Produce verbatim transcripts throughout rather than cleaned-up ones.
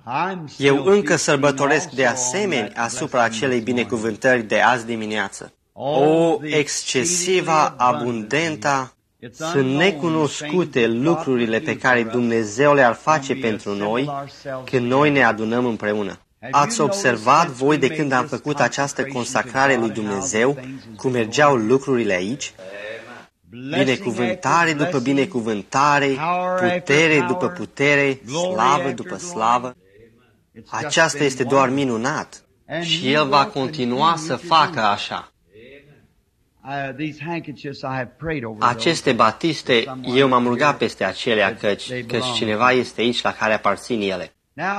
Eu încă sărbătoresc de asemenea asupra acelei binecuvântări de azi dimineață. O, excesiva, abundenta, sunt necunoscute lucrurile pe care Dumnezeu le-ar face pentru noi când noi ne adunăm împreună. Ați observat voi de când am făcut această consacrare lui Dumnezeu, cum mergeau lucrurile aici? Binecuvântare după binecuvântare, putere după putere, slavă după slavă. Aceasta este doar minunat și El va continua să facă așa. Aceste batiste, eu m-am rugat peste acelea, căci, căci cineva este aici la care aparțin ele.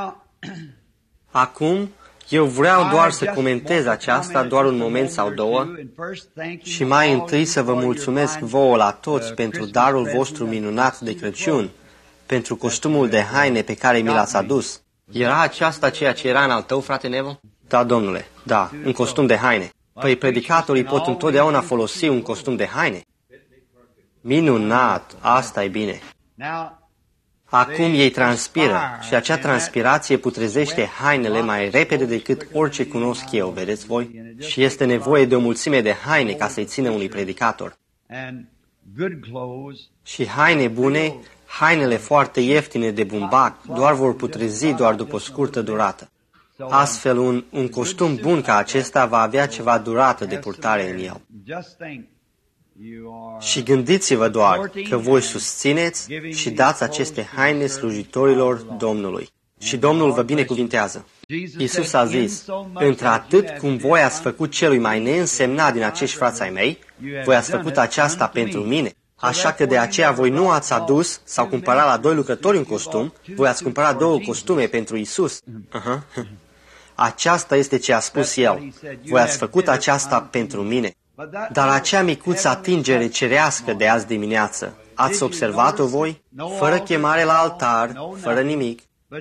Acum, eu vreau doar să comentez aceasta doar un moment sau două și mai întâi să vă mulțumesc vouă la toți pentru darul vostru minunat de Crăciun, pentru costumul de haine pe care mi l-ați adus. Era aceasta ceea ce era în al tău, frate Neville? Da, domnule, da, un costum de haine. Păi predicatorii pot întotdeauna folosi un costum de haine. Minunat, asta e bine. Acum ei transpiră și acea transpirație putrezește hainele mai repede decât orice cunosc eu, vedeți voi? Și este nevoie de o mulțime de haine ca să-i țină unui predicator. Și haine bune, hainele foarte ieftine de bumbac, doar vor putrezi doar după o scurtă durată. Astfel, un, un costum bun ca acesta va avea ceva durată de purtare în el. Și gândiți-vă doar că voi susțineți și dați aceste haine slujitorilor Domnului. Și Domnul vă binecuvintează. Iisus a zis, într-atât cum voi ați făcut celui mai neînsemnat din acești frați ai mei, voi ați făcut aceasta pentru mine. Așa că de aceea voi nu ați adus sau cumpărat la doi lucrători un costum, voi ați cumpărat două costume pentru Iisus. Uh-huh. Aceasta este ce a spus El. Voi ați făcut aceasta pentru mine. Dar acea micuță atingere cerească de azi dimineață, ați observat-o voi? Fără chemare la altar, fără nimic,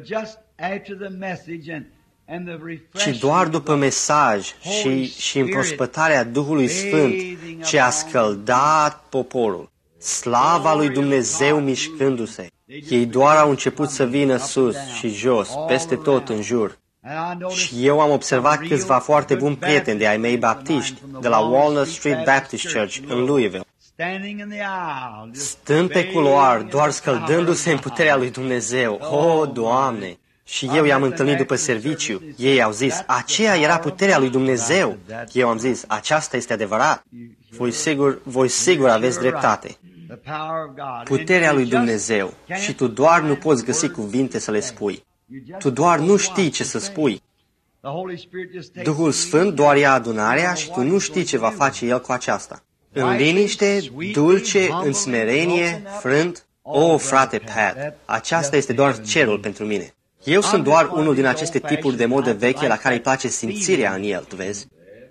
ci doar după mesaj și, și împrospătarea Duhului Sfânt ce a scăldat poporul. Slava lui Dumnezeu mișcându-se. Ei doar au început să vină sus și jos, peste tot în jur. Și eu am observat câțiva foarte buni prieteni de ai mei baptiști, de la Walnut Street Baptist Church, în Louisville, stând pe culoar, doar scăldându-se în puterea lui Dumnezeu. O, Doamne! Și eu i-am întâlnit după serviciu. Ei au zis, aceea era puterea lui Dumnezeu. Eu am zis, aceasta este adevărat. Voi sigur, voi sigur aveți dreptate. Puterea lui Dumnezeu. Și tu doar nu poți găsi cuvinte să le spui. Tu doar nu știi ce să spui. Duhul Sfânt doar ia adunarea și tu nu știi ce va face El cu aceasta. În liniște, dulce, în smerenie, frânt. O, frate Pat, aceasta este doar cerul pentru mine. Eu sunt doar unul din aceste tipuri de modă veche la care îi place simțirea în el, tu vezi?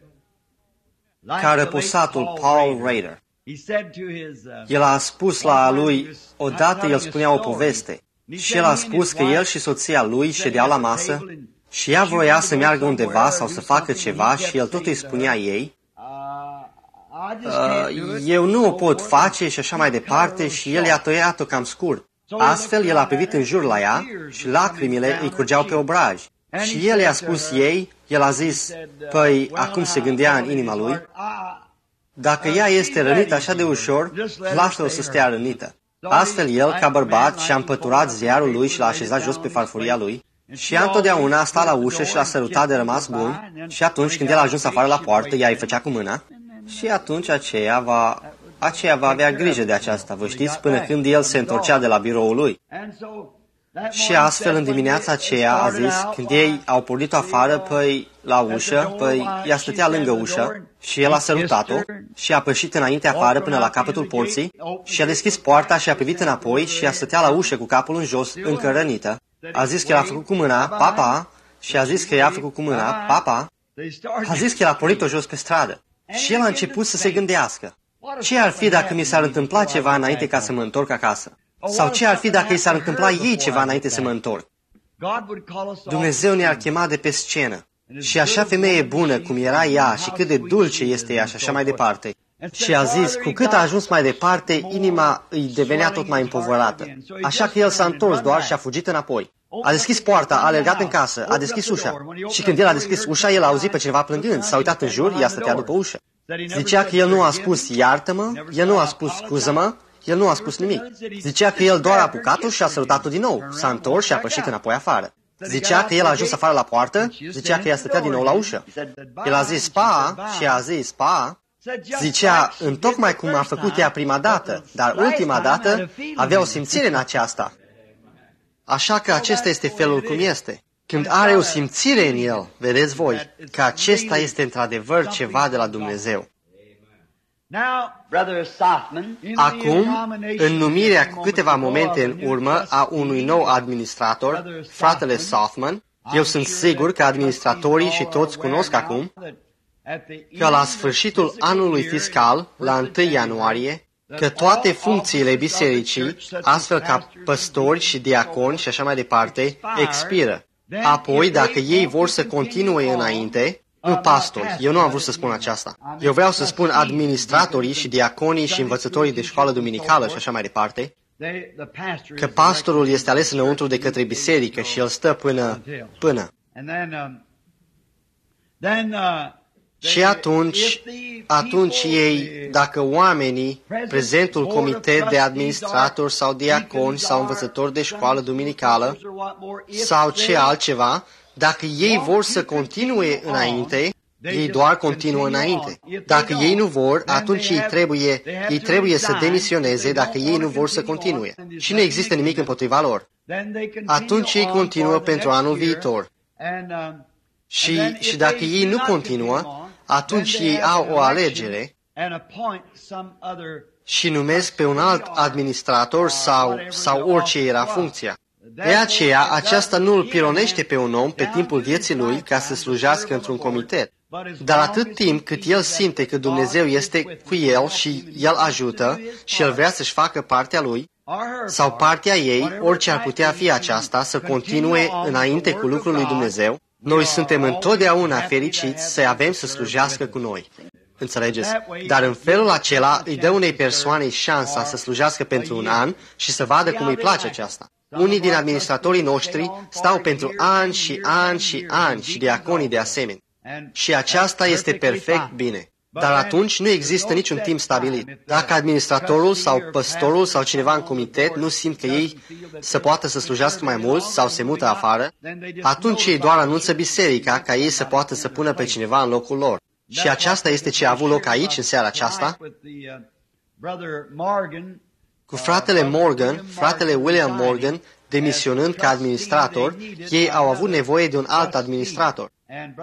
Ca răposatul Paul Rader. El a spus la lui, odată el spunea o poveste, și el a spus că el și soția lui ședeau la masă și ea vroia să meargă undeva sau să facă ceva și el tot îi spunea ei, uh, eu nu o pot face și așa mai departe și el i-a tăiat-o cam scurt. Astfel, el a privit în jur la ea și lacrimile îi curgeau pe obraj. Și el i-a spus ei, el a zis, păi, acum se gândea în inima lui, dacă ea este rănită așa de ușor, lasă-o să stea rănită. Astfel, el, ca bărbat, și-a împăturat ziarul lui și l-a așezat jos pe farfuria lui și ea întotdeauna a stat la ușă și l-a sărutat de rămas bun și atunci când el a ajuns afară la poartă, ea îi făcea cu mâna și atunci aceea va... aceea va avea grijă de aceasta, vă știți, până când el se întorcea de la biroul lui. Și astfel, în dimineața aceea, a zis, când ei au pornit-o afară, păi, la ușă, păi, ea stătea lângă ușă și el a sărutat-o și a pășit înainte afară până la capătul porții și a deschis poarta și a privit înapoi și ea stătea la ușă cu capul în jos, încă rănită. A zis că el a făcut cu mâna, papa, și a zis că ea a făcut cu mâna, papa, a zis că el a pornit-o jos pe stradă. Și el a început să se gândească. Ce ar fi dacă mi s-ar întâmpla ceva înainte ca să mă întorc acasă? Sau ce ar fi dacă i s-ar întâmpla ei ceva înainte să mă întorc? Dumnezeu ne-ar chema de pe scenă. Și așa femeie bună cum era ea și cât de dulce este ea și așa mai departe. Și a zis, cu cât a ajuns mai departe, inima îi devenea tot mai împovărată. Așa că el s-a întors doar și a fugit înapoi. A deschis poarta, a alergat în casă, a deschis ușa. Și când el a deschis ușa, el a auzit pe cineva plângând. S-a uitat în jur, ea stătea după ușă. Zicea că el nu a spus iartă-mă, el nu a spus scuză-mă, el nu a spus nimic. Zicea că el doar a apucat-o și a sărutat-o din nou. S-a întors și a pășit înapoi afară. Zicea că el a ajuns afară la poartă, zicea că ea stătea din nou la ușă. El a zis pa și a zis pa. Zicea, întocmai cum a făcut ea prima dată, dar ultima dată avea o simțire în aceasta. Așa că acesta este felul cum este. Când are o simțire în el, vedeți voi, că acesta este într-adevăr ceva de la Dumnezeu. Acum, în numirea cu câteva momente în urmă a unui nou administrator, fratele Sothmann, eu sunt sigur că administratorii și toți cunosc acum că la sfârșitul anului fiscal, la întâi ianuarie, că toate funcțiile bisericii, astfel ca păstori și diaconi și așa mai departe, expiră. Apoi, dacă ei vor să continue înainte, nu pastori, eu nu am vrut să spun aceasta. Eu vreau să spun administratorii și diaconii și învățătorii de școală duminicală și așa mai departe, că pastorul este ales înăuntru de către biserică și el stă până, până. Și atunci, atunci ei, dacă oamenii, prezentul comitet de administratori sau diaconi sau învățători de școală duminicală sau ce altceva, dacă ei vor să continue înainte, ei doar continuă înainte. Dacă ei nu vor, atunci ei trebuie, ei trebuie să demisioneze dacă ei nu vor să continue. Și nu există nimic împotriva lor. Atunci ei continuă pentru anul viitor. Și, și dacă ei nu continuă, atunci ei au o alegere și numesc pe un alt administrator sau, sau orice era funcția. De aceea, aceasta nu îl pironește pe un om pe timpul vieții lui ca să slujească într-un comitet. Dar atât timp cât el simte că Dumnezeu este cu el și el ajută și el vrea să-și facă partea lui, sau partea ei, orice ar putea fi aceasta, să continue înainte cu lucrul lui Dumnezeu, noi suntem întotdeauna fericiți să avem să slujească cu noi. Înțelegeți? Dar în felul acela îi dă unei persoane șansa să slujească pentru un an și să vadă cum îi place aceasta. Unii din administratorii noștri stau pentru ani și ani și ani și diaconii de asemenea. Și aceasta este perfect bine. Dar atunci nu există niciun timp stabilit. Dacă administratorul sau păstorul sau cineva în comitet nu simt că ei să poată să slujească mai mult sau se mută afară, atunci ei doar anunță biserica ca ei să poată să pună pe cineva în locul lor. Și aceasta este ce a avut loc aici în seara aceasta. Cu fratele Morgan, fratele William Morgan, demisionând ca administrator, ei au avut nevoie de un alt administrator.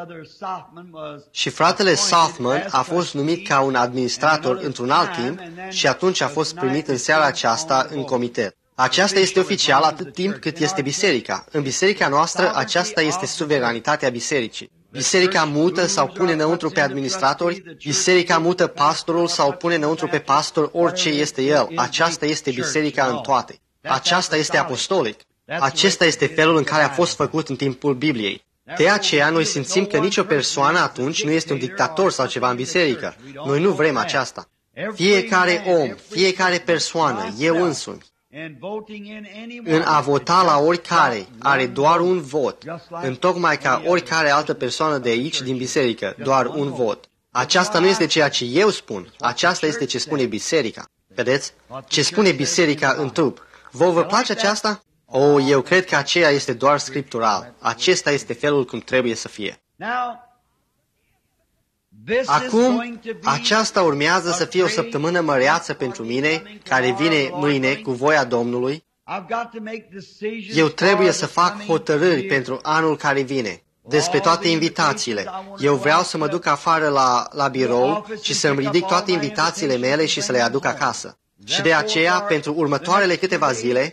Și fratele Sothmann a fost numit ca un administrator într-un alt timp și atunci a fost primit în seara aceasta în comitet. Aceasta este oficial atât timp cât este biserica. În biserica noastră, aceasta este suveranitatea bisericii. Biserica mută sau pune înăuntru pe administratori, biserica mută pastorul sau pune înăuntru pe pastor orice este el. Aceasta este biserica în toate. Aceasta este apostolic. Acesta este felul în care a fost făcut în timpul Bibliei. De aceea noi simțim că nicio persoană atunci nu este un dictator sau ceva în biserică. Noi nu vrem aceasta. Fiecare om, fiecare persoană, eu însumi, în a vota la oricare, are doar un vot, întocmai ca oricare altă persoană de aici, din biserică, doar un vot. Aceasta nu este ceea ce eu spun, aceasta este ce spune biserica. Vedeți? Ce spune biserica în trup. Vă vă place aceasta? Oh, eu cred că aceea este doar scriptural. Acesta este felul cum trebuie să fie. Acum, aceasta urmează să fie o săptămână măreață pentru mine, care vine mâine cu voia Domnului. Eu trebuie să fac hotărâri pentru anul care vine, despre toate invitațiile. Eu vreau să mă duc afară la, la birou și să-mi ridic toate invitațiile mele și să le aduc acasă. Și de aceea, pentru următoarele câteva zile,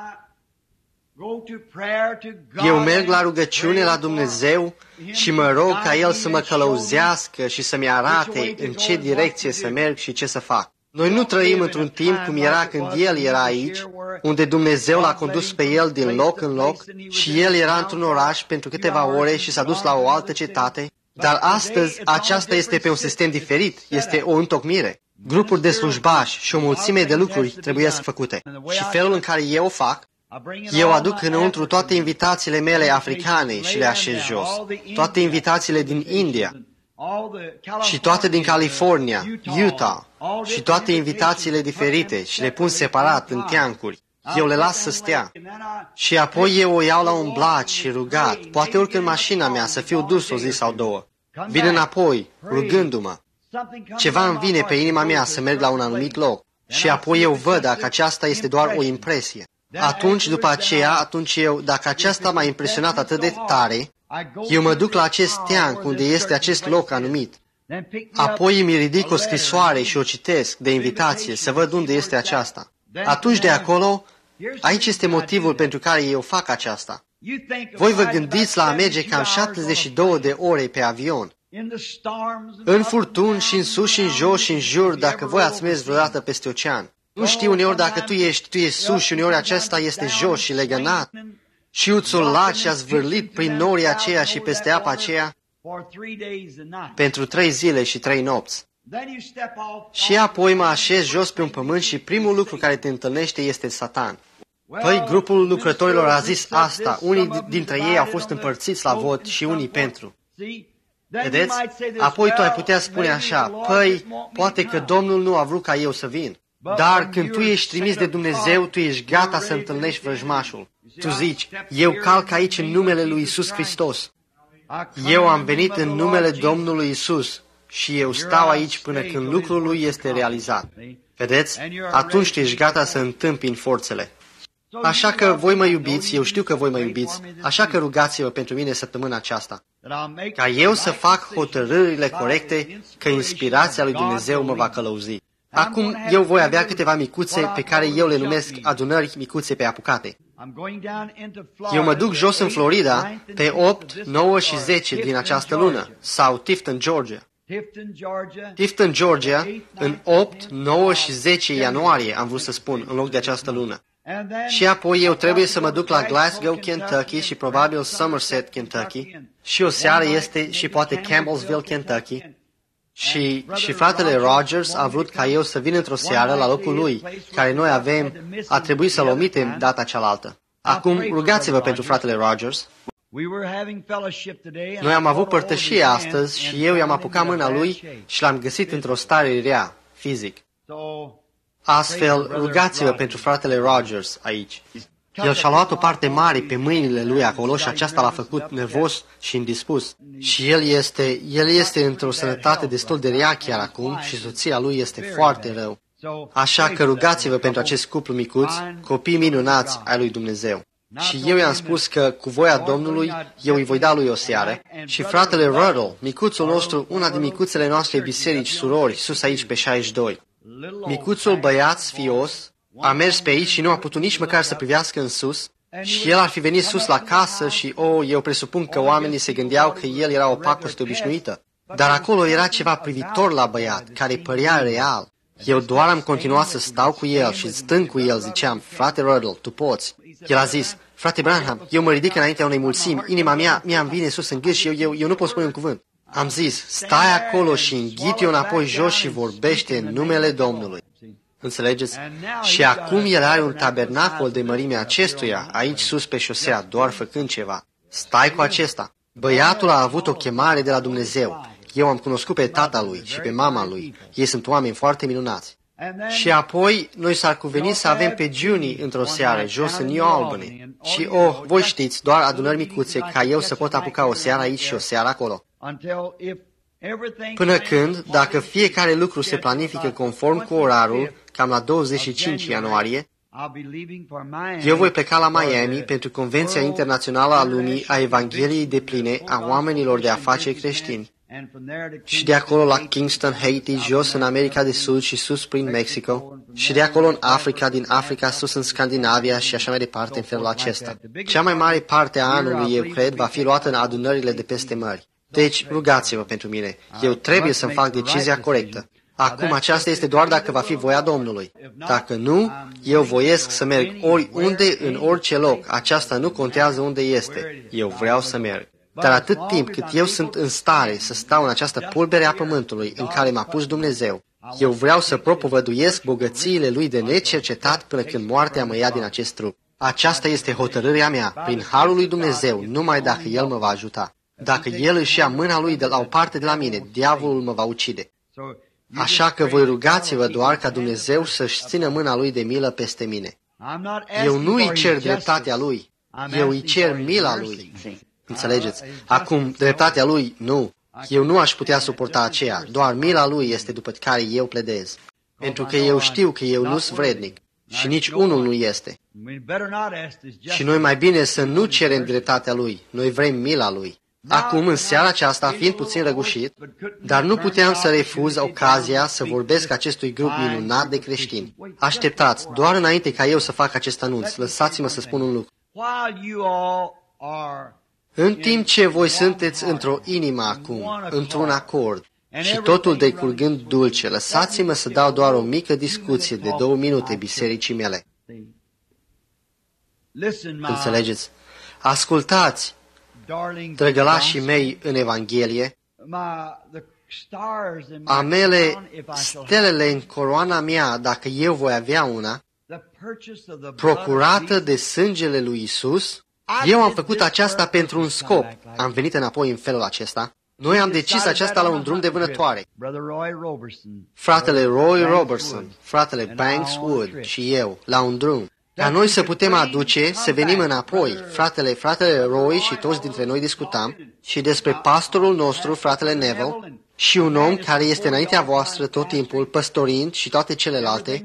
eu merg la rugăciune la Dumnezeu și mă rog ca El să mă călăuzească și să-mi arate în ce direcție să merg și ce să fac. Noi nu trăim într-un timp cum era când El era aici, unde Dumnezeu l-a condus pe El din loc în loc și El era într-un oraș pentru câteva ore și s-a dus la o altă cetate. Dar astăzi aceasta este pe un sistem diferit, este o întocmire. Grupuri de slujbași și o mulțime de lucruri trebuie să făcute. Și felul în care eu o fac, Eu aduc înăuntru toate invitațiile mele africane și le așez jos, toate invitațiile din India și toate din California, Utah și toate invitațiile diferite și le pun separat în teancuri. Eu le las să stea. Și apoi eu o iau la un blac și rugat, poate urc în mașina mea să fiu dus o zi sau două. Vin înapoi, rugându-mă. Ceva îmi vine pe inima mea să merg la un anumit loc. Și apoi eu văd dacă aceasta este doar o impresie. Atunci, după aceea, atunci eu, dacă aceasta m-a impresionat atât de tare, eu mă duc la acest teanc unde este acest loc anumit. Apoi îmi ridic o scrisoare și o citesc de invitație să văd unde este aceasta. Atunci de acolo, aici este motivul pentru care eu fac aceasta. Voi vă gândiți la a merge cam șaptezeci și două de ore pe avion. În furtuni și în sus și în jos și în jur, dacă voi ați mers vreodată peste ocean. Nu știu uneori dacă tu ești, tu ești sus și uneori acesta este jos și legănat. Și uțul lat și a zvârlit prin norii aceia și peste apa aceea pentru trei zile și trei nopți. Și apoi mă așez jos pe un pământ și primul lucru care te întâlnește este Satan. Păi, grupul lucrătorilor a zis asta. Unii dintre ei au fost împărțiți la vot și unii pentru. Vedeți? Apoi tu ai putea spune așa, păi, poate că Domnul nu a vrut ca eu să vin. Dar când tu ești trimis de Dumnezeu, tu ești gata să întâlnești vrăjmașul. Tu zici, eu calc aici în numele lui Iisus Hristos. Eu am venit în numele Domnului Iisus și eu stau aici până când lucrul lui este realizat. Vedeți? Atunci tu ești gata să întâmpini forțele. Așa că voi mă iubiți, eu știu că voi mă iubiți, așa că rugați-vă pentru mine săptămâna aceasta. Ca eu să fac hotărârile corecte, că inspirația lui Dumnezeu mă va călăuzi. Acum eu voi avea câteva micuțe pe care eu le numesc adunări micuțe pe apucate. Eu mă duc jos în Florida pe opt, nouă și zece din această lună, sau Tifton, Georgia. Tifton, Georgia, în opt, nouă și zece ianuarie, am vrut să spun, în loc de această lună. Și apoi eu trebuie să mă duc la Glasgow, Kentucky și probabil Somerset, Kentucky. Și o seară este și poate Campbellsville, Kentucky. Și, și fratele Rogers a vrut ca eu să vin într-o seară la locul lui, care noi avem, a trebuit să-l omitem data cealaltă. Acum rugați-vă pentru fratele Rogers. Noi am avut părtășie astăzi și eu i-am apucat mâna lui și l-am găsit într-o stare rea, fizic. Astfel, rugați-vă pentru fratele Rogers aici. El și-a luat o parte mare pe mâinile lui acolo și aceasta l-a făcut nervos și indispus. Și el este, el este într-o sănătate destul de rea chiar acum și soția lui este foarte rău. Așa că rugați-vă pentru acest cuplu micuț, copii minunați ai lui Dumnezeu. Și eu i-am spus că cu voia Domnului eu îi voi da lui o seară și fratele Ruddle, micuțul nostru, una din micuțele noastre biserici surori, sus aici pe șaizeci și doi. Micuțul băiat sfios a mers pe aici și nu a putut nici măcar să privească în sus și el ar fi venit sus la casă și, oh, eu presupun că oamenii se gândeau că el era o pacoste obișnuită. Dar acolo era ceva privitor la băiat, care părea real. Eu doar am continuat să stau cu el și stând cu el ziceam, frate Ruddle, tu poți. El a zis, frate Branham, eu mă ridic înaintea unei mulțimi, inima mea mi-a vine sus în gât și eu, eu, eu nu pot spune un cuvânt. Am zis, stai acolo și înghite-o înapoi jos și vorbește în numele Domnului. Înțelegeți? Și acum el are un tabernacol de mărimea acestuia, aici sus pe șosea, doar făcând ceva. Stai cu acesta. Băiatul a avut o chemare de la Dumnezeu. Eu am cunoscut pe tata lui și pe mama lui. Ei sunt oameni foarte minunați. Și apoi, noi s-ar cuveni să avem pe Juni într-o seară, jos în New Albany. Și, oh, voi știți, doar adunări micuțe, ca eu să pot apuca o seară aici și o seară acolo. Până când, dacă fiecare lucru se planifică conform cu orarul, cam la douăzeci și cinci ianuarie, eu voi pleca la Miami pentru Convenția Internațională a Lumii a Evangheliei depline a oamenilor de afaceri creștini. Și de acolo la Kingston, Haiti, jos în America de Sud și sus prin Mexico, și de acolo în Africa, din Africa sus în Scandinavia și așa mai departe în felul acesta. Cea mai mare parte a anului, eu cred, va fi luată în adunările de peste mări. Deci, rugați-vă pentru mine. Eu trebuie să-mi fac decizia corectă. Acum, aceasta este doar dacă va fi voia Domnului. Dacă nu, eu voiesc să merg oriunde, în orice loc. Aceasta nu contează unde este. Eu vreau să merg. Dar atât timp cât eu sunt în stare să stau în această pulbere a pământului în care m-a pus Dumnezeu, eu vreau să propovăduiesc bogățiile Lui de necercetat până când moartea mă ia din acest trup. Aceasta este hotărârea mea, prin harul lui Dumnezeu, numai dacă El mă va ajuta. Dacă El își ia mâna Lui de la o parte de la mine, diavolul mă va ucide. Așa că voi rugați-vă doar ca Dumnezeu să-și țină mâna Lui de milă peste mine. Eu nu îi cer dreptatea Lui, eu îi cer mila Lui. Înțelegeți? Acum, dreptatea Lui, nu. Eu nu aș putea suporta aceea, doar mila Lui este după care eu pledez. Pentru că eu știu că eu nu sunt vrednic și nici unul nu este. Și noi mai bine să nu cerem dreptatea Lui, noi vrem mila Lui. Acum, în seara aceasta, fiind puțin răgușit, dar nu puteam să refuz ocazia să vorbesc acestui grup minunat de creștini. Așteptați, doar înainte ca eu să fac acest anunț, lăsați-mă să spun un lucru. În timp ce voi sunteți într-o inimă acum, într-un acord, și totul decurgând dulce, lăsați-mă să dau doar o mică discuție de două minute bisericii mele. Înțelegeți? Ascultați, drăgălașii mei în Evanghelie, amele, stelele în coroana mea, dacă eu voi avea una, procurată de sângele lui Isus. Eu am făcut aceasta pentru un scop. Am venit înapoi în felul acesta. Noi am decis aceasta la un drum de vânătoare. Fratele Roy Robertson, fratele Banks Wood și eu, la un drum. Ca noi să putem aduce, să venim înapoi. Fratele, fratele Roy și toți dintre noi discutam și despre pastorul nostru, fratele Neville, și un om care este înaintea voastră tot timpul, păstorind și toate celelalte.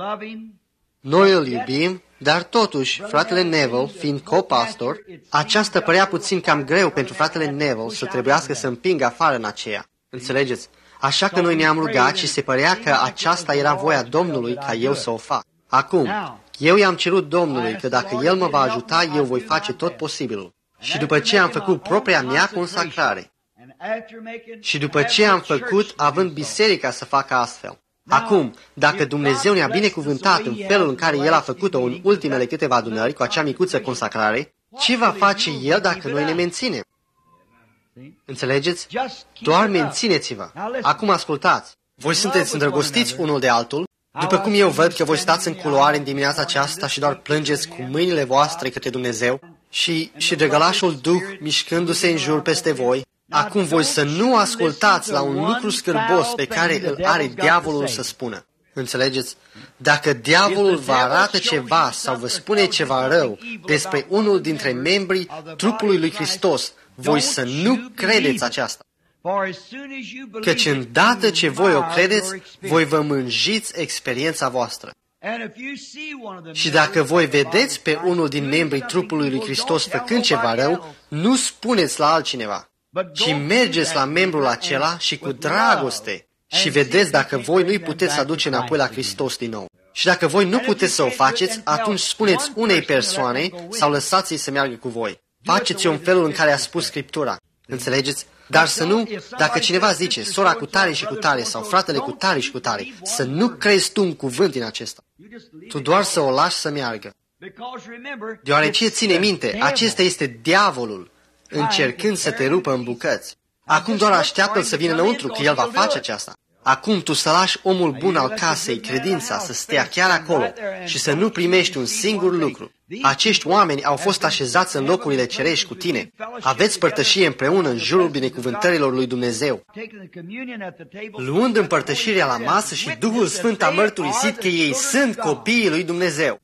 Noi îl iubim, dar totuși, fratele Neville, fiind copastor, aceasta părea puțin cam greu pentru fratele Neville să trebuiască să împingă afară în aceea. Înțelegeți? Așa că noi ne-am rugat și se părea că aceasta era voia Domnului ca eu să o fac. Acum, eu i-am cerut Domnului că dacă El mă va ajuta, eu voi face tot posibilul. Și după ce am făcut propria mea consacrare, și după ce am făcut, având biserica să facă astfel. Acum, dacă Dumnezeu ne-a binecuvântat în felul în care El a făcut-o în ultimele câteva adunări cu acea micuță consacrare, ce va face El dacă noi ne menținem? Înțelegeți? Doar mențineți-vă. Acum ascultați. Voi sunteți îndrăgostiți unul de altul, după cum eu văd că voi stați în culoare în dimineața aceasta și doar plângeți cu mâinile voastre către Dumnezeu și, și drăgălașul Duh mișcându-se în jur peste voi. Acum voi să nu ascultați la un lucru scârbos pe care îl are diavolul să spună. Înțelegeți? Dacă diavolul vă arată ceva sau vă spune ceva rău despre unul dintre membrii trupului lui Hristos, voi să nu credeți aceasta. Căci îndată ce voi o credeți, voi vă mânjiți experiența voastră. Și dacă voi vedeți pe unul din membrii trupului lui Hristos făcând ceva rău, nu spuneți la altcineva, ci mergeți la membrul acela și cu dragoste și vedeți dacă voi nu-i puteți aduce înapoi la Hristos din nou. Și dacă voi nu puteți să o faceți, atunci spuneți unei persoane sau lăsați-i să meargă cu voi. Faceți-o în felul în care a spus Scriptura. Înțelegeți? Dar să nu, dacă cineva zice, sora cu tare și cu tare sau fratele cu tare și cu tare, să nu crezi tu un cuvânt din acesta. Tu doar să o lași să meargă. Deoarece ține minte, acesta este diavolul, încercând să te rupă în bucăți. Acum doar așteaptă-l să vină înăuntru, că el va face aceasta. Acum tu să lași omul bun al casei, credința, să stea chiar acolo și să nu primești un singur lucru. Acești oameni au fost așezați în locurile cerești cu tine. Aveți părtășie împreună în jurul binecuvântărilor lui Dumnezeu. Luând împărtășirea la masă și Duhul Sfânt a mărturisit că ei sunt copiii lui Dumnezeu.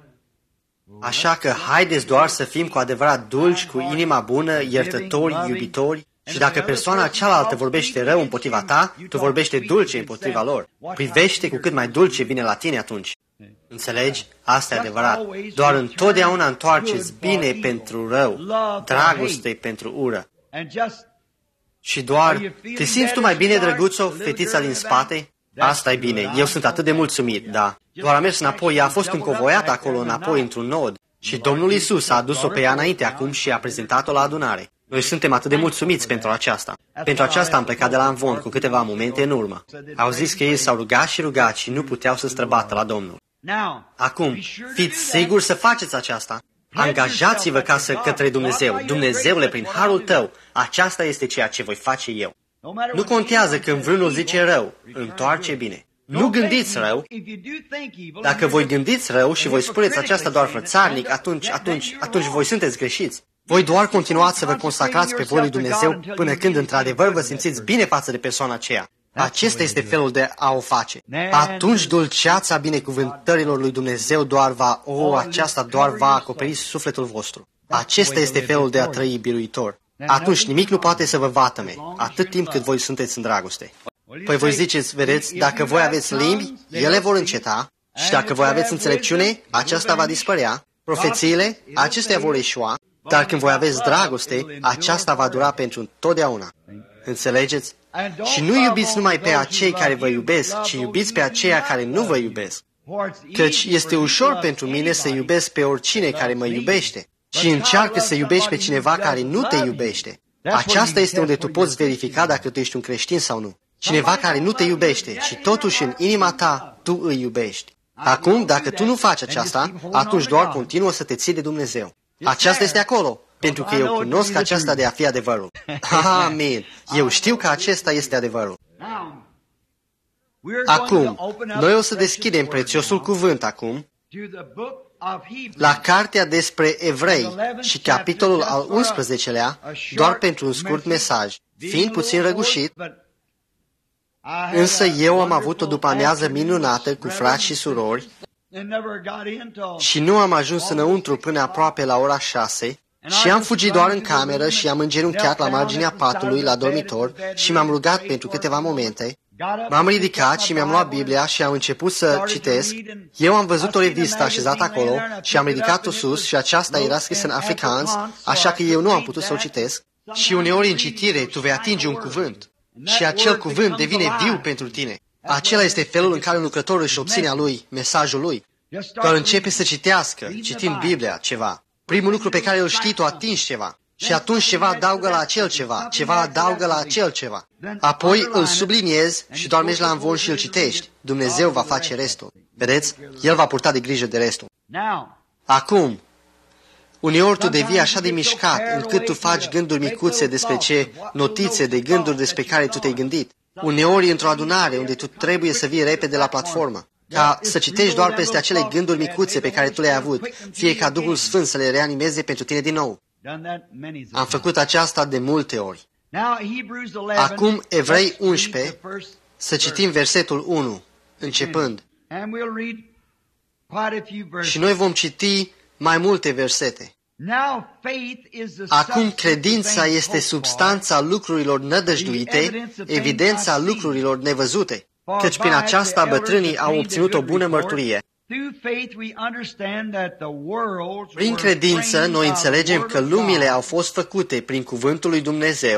Așa că haideți doar să fim cu adevărat dulci, cu inima bună, iertători, iubitori. Și dacă persoana cealaltă vorbește rău împotriva ta, tu vorbește dulce împotriva lor. Privește cu cât mai dulce vine la tine atunci. Înțelegi? Asta e adevărat. Doar întotdeauna întoarceți bine pentru rău, dragoste pentru ură. Și doar, te simți tu mai bine, drăguțo, fetița din spate? Asta e bine, eu sunt atât de mulțumit, da. Doar a mers înapoi, ea a fost încovoiată acolo înapoi într-un nod. Și Domnul Iisus a adus-o pe ea înainte acum și a prezentat-o la adunare. Noi suntem atât de mulțumiți pentru aceasta. Pentru aceasta am plecat de la Amvon cu câteva momente în urmă. Au zis că ei s-au rugat și rugat și nu puteau să străbată la Domnul. Acum, fiți siguri să faceți aceasta. Angajați-vă ca să către Dumnezeu. Dumnezeule, prin harul tău, aceasta este ceea ce voi face eu. Nu contează când vreunul zice rău, întoarce bine. Nu gândiți rău. Dacă voi gândiți rău și voi spuneți aceasta doar fățarnic, atunci, atunci, atunci voi sunteți greșiți. Voi doar continuați să vă consacrați pe voia lui Dumnezeu până când într-adevăr vă simțiți bine față de persoana aceea. Acesta este felul de a o face. Atunci dulceața binecuvântărilor lui Dumnezeu doar va, o, aceasta doar va acoperi sufletul vostru. Acesta este felul de a trăi biruitor. Atunci nimic nu poate să vă vatăme, atât timp cât voi sunteți în dragoste. Păi voi ziceți, vedeți, dacă voi aveți limbi, ele vor înceta, și dacă voi aveți înțelepciune, aceasta va dispărea, profețiile, acestea vor ieșua, dar când voi aveți dragoste, aceasta va dura pentru totdeauna. Înțelegeți? Și nu iubiți numai pe acei care vă iubesc, ci iubiți pe aceia care nu vă iubesc. Căci este ușor pentru mine să iubesc pe oricine care mă iubește, și încearcă să iubești pe cineva care nu te iubește. Aceasta este unde tu poți verifica dacă tu ești un creștin sau nu. Cineva care nu te iubește și totuși în inima ta tu îi iubești. Acum, dacă tu nu faci aceasta, atunci doar continuă să te ții de Dumnezeu. Aceasta este acolo, pentru că eu cunosc aceasta de a fi adevărul. Amin. Eu știu că acesta este adevărul. Acum, noi o să deschidem prețiosul cuvânt acum la cartea despre evrei și capitolul al unsprezecelea, doar pentru un scurt mesaj, fiind puțin răgușit, însă eu am avut o după-amiază minunată cu frați și surori și nu am ajuns înăuntru până aproape la ora șase și am fugit doar în cameră și am îngenunchiat la marginea patului la dormitor și m-am rugat pentru câteva momente. M-am ridicat și mi-am luat Biblia și am început să citesc. Eu am văzut o revistă așezată acolo și am ridicat-o sus și aceasta era scrisă în afrikaans, așa că eu nu am putut să o citesc. Și uneori în citire tu vei atinge un cuvânt și acel cuvânt devine viu pentru tine. Acela este felul în care un lucrător își obține a lui mesajul lui. Doar începe să citească, citind Biblia, ceva. Primul lucru pe care îl știi, tu atingi ceva. Și atunci ceva adaugă la acel ceva, ceva adaugă la acel ceva. Apoi îl subliniezi și doar mergi la învon și îl citești. Dumnezeu va face restul. Vedeți? El va purta de grijă de restul. Acum, uneori tu devii așa de mișcat încât tu faci gânduri micuțe despre ce, notițe de gânduri despre care tu te-ai gândit. Uneori într-o adunare unde tu trebuie să vii repede la platformă, ca să citești doar peste acele gânduri micuțe pe care tu le-ai avut, fie ca Duhul Sfânt să le reanimeze pentru tine din nou. Am făcut aceasta de multe ori. Acum, Evrei unsprezece, să citim versetul unu, începând. Și noi vom citi mai multe versete. Acum credința este substanța lucrurilor nădăjduite, evidența lucrurilor nevăzute, căci prin aceasta bătrânii au obținut o bună mărturie. Prin credință, noi înțelegem că lumile au fost făcute prin cuvântul lui Dumnezeu,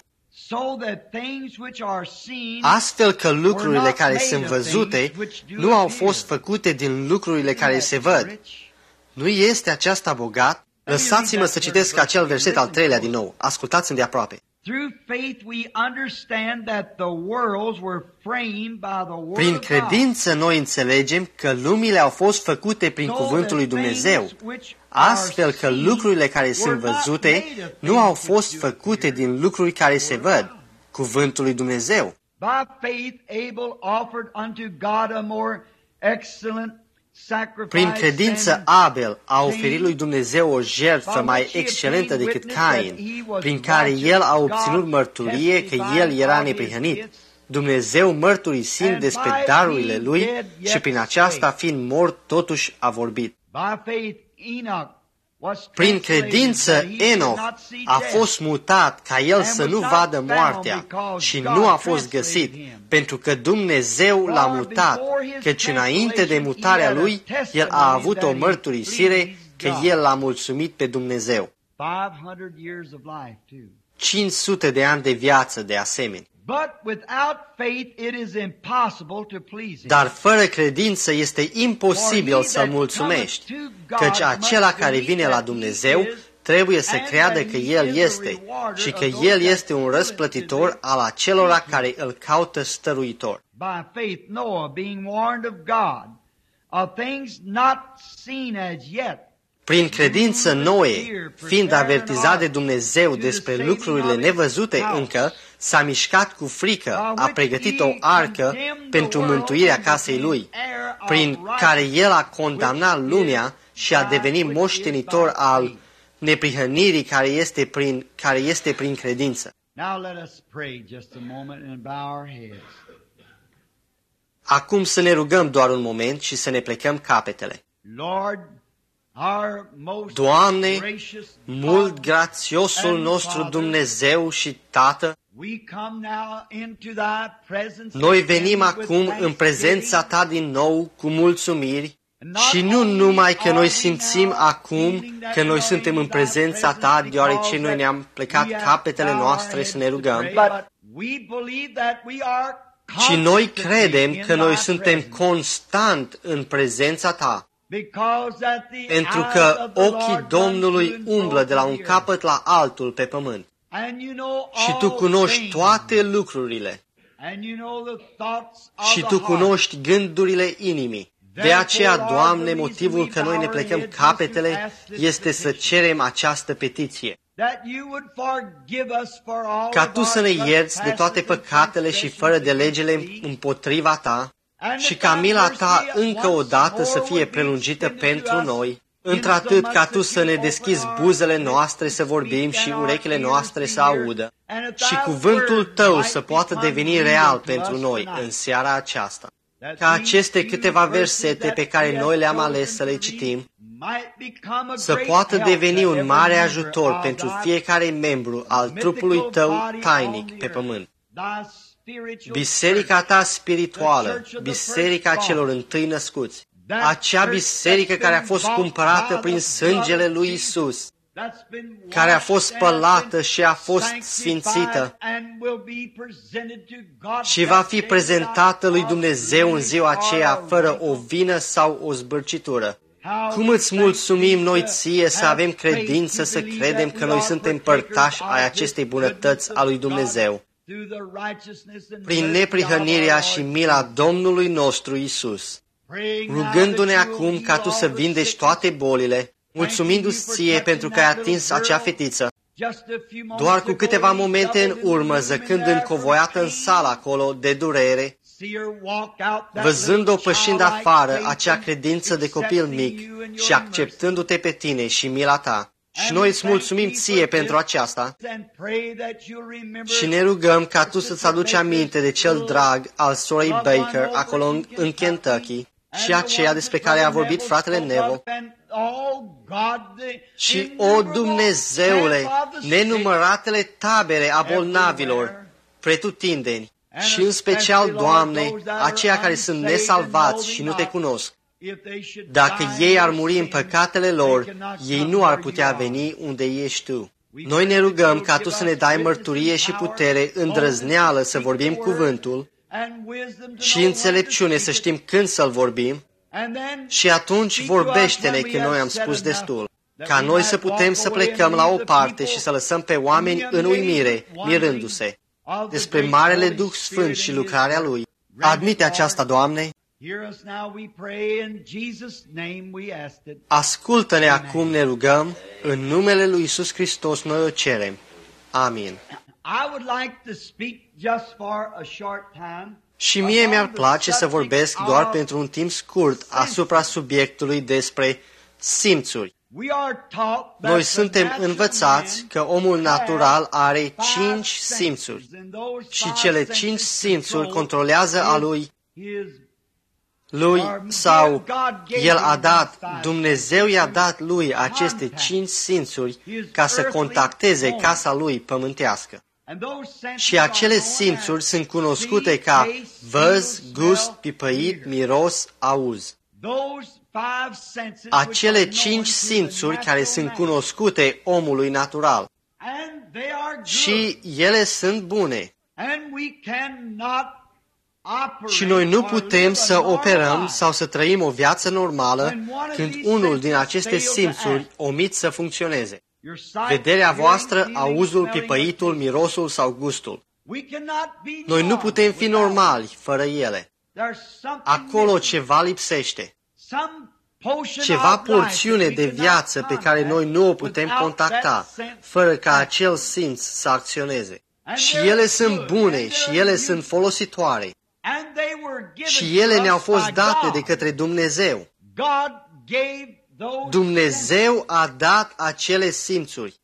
astfel că lucrurile care sunt văzute nu au fost făcute din lucrurile care se văd. Nu este aceasta bogat? Lăsați-mă să citesc acel verset al treilea din nou. Ascultați-mi de aproape. Prin credință noi înțelegem că lumile au fost făcute prin cuvântul lui Dumnezeu, astfel că lucrurile care sunt văzute nu au fost făcute din lucruri care se văd, cuvântul lui Dumnezeu. Prin credință Abel a oferit lui Dumnezeu o jertfă mai excelentă decât Cain, prin care el a obținut mărturie că el era neprihănit, Dumnezeu mărturisind despre darurile lui și prin aceasta fiind mort totuși a vorbit. Prin credință Enoch a fost mutat ca el să nu vadă moartea și nu a fost găsit, pentru că Dumnezeu l-a mutat, căci înainte de mutarea lui, el a avut o mărturisire că el l-a mulțumit pe Dumnezeu. cinci sute de ani de viață de asemenea. Dar fără credință este imposibil să-L mulțumești, căci acela care vine la Dumnezeu trebuie să creadă că El este și că El este un răsplătitor al acelora care îl caută stăruitor. Prin credință Noe, fiind avertizat de Dumnezeu despre lucrurile nevăzute încă, s-a mișcat cu frică, a pregătit o arcă pentru mântuirea casei lui, prin care el a condamnat lumea și a devenit moștenitor al neprihănirii care este prin, care este prin credință. Acum să ne rugăm doar un moment și să ne plecăm capetele. Doamne, mult grațiosul nostru Dumnezeu și Tată, noi venim acum în prezența Ta din nou cu mulțumiri și nu numai că noi simțim acum că noi suntem în prezența Ta, deoarece noi ne-am plecat capetele noastre să ne rugăm, ci noi credem că noi suntem constant în prezența Ta, pentru că ochii Domnului umblă de la un capăt la altul pe pământ. Și Tu cunoști toate lucrurile. Și Tu cunoști gândurile inimii. De aceea, Doamne, motivul că noi ne plecăm capetele este să cerem această petiție. Ca Tu să ne ierți de toate păcatele și fără de legele împotriva Ta, și ca mila Ta încă o dată să fie prelungită pentru noi, într-atât ca Tu să ne deschizi buzele noastre să vorbim și urechile noastre să audă, și cuvântul Tău să poată deveni real pentru noi în seara aceasta. Ca aceste câteva versete pe care noi le-am ales să le citim, să poată deveni un mare ajutor pentru fiecare membru al trupului Tău tainic pe pământ. Biserica Ta spirituală, biserica celor întâi născuți, acea biserică care a fost cumpărată prin sângele lui Isus, care a fost spălată și a fost sfințită și va fi prezentată lui Dumnezeu în ziua aceea fără o vină sau o zbârcitură. Cum îți mulțumim noi Ție să avem credință, să credem că noi suntem părtași ai acestei bunătăți a lui Dumnezeu, prin neprihănirea și mila Domnului nostru Isus, rugându-ne acum ca Tu să vindești toate bolile, mulțumindu-ți Ție pentru că ai atins acea fetiță, doar cu câteva momente în urmă, zăcând încovoiată în sală acolo de durere, văzând-o pășind afară, acea credință de copil mic și acceptându-te pe tine și mila Ta. Și noi îți mulțumim Ție pentru aceasta și ne rugăm ca Tu să-ți aduci aminte de cel drag al sorei Baker acolo în, în Kentucky și aceea despre care a vorbit fratele Neville. Și, o Dumnezeule, nenumăratele tabere a bolnavilor, pretutindeni, și în special, Doamne, aceia care sunt nesalvați și nu Te cunosc. Dacă ei ar muri în păcatele lor, ei nu ar putea veni unde ești Tu. Noi ne rugăm ca Tu să ne dai mărturie și putere, îndrăzneală să vorbim cuvântul și înțelepciune să știm când să-l vorbim, și atunci vorbește-ne că noi am spus destul, ca noi să putem să plecăm la o parte și să lăsăm pe oameni în uimire, mirându-se, despre Marele Duh Sfânt și lucrarea Lui. Admite aceasta, Doamne. Ascultă-ne acum, ne rugăm, în numele Lui Iisus Hristos noi o cerem. Amin. Și mie mi-ar place să vorbesc doar pentru un timp scurt asupra subiectului despre simțuri. Noi suntem învățați că omul natural are cinci simțuri și cele cinci simțuri controlează a lui, lui sau el a dat, Dumnezeu i-a dat lui aceste cinci simțuri ca să contacteze casa lui pământească. Și acele simțuri sunt cunoscute ca văz, gust, pipăit, miros, auz. Acele cinci simțuri care sunt cunoscute omului natural. Și ele sunt bune. Și noi nu putem să operăm sau să trăim o viață normală când unul din aceste simțuri omit să funcționeze. Vederea voastră, auzul, pipăitul, mirosul sau gustul. Noi nu putem fi normali fără ele. Acolo ceva lipsește. ceva porțiune de viață pe care noi nu o putem contacta fără ca acel simț să acționeze. Și ele sunt bune și ele sunt folositoare. Și ele ne-au fost date de către Dumnezeu. Dumnezeu a dat acele simțuri.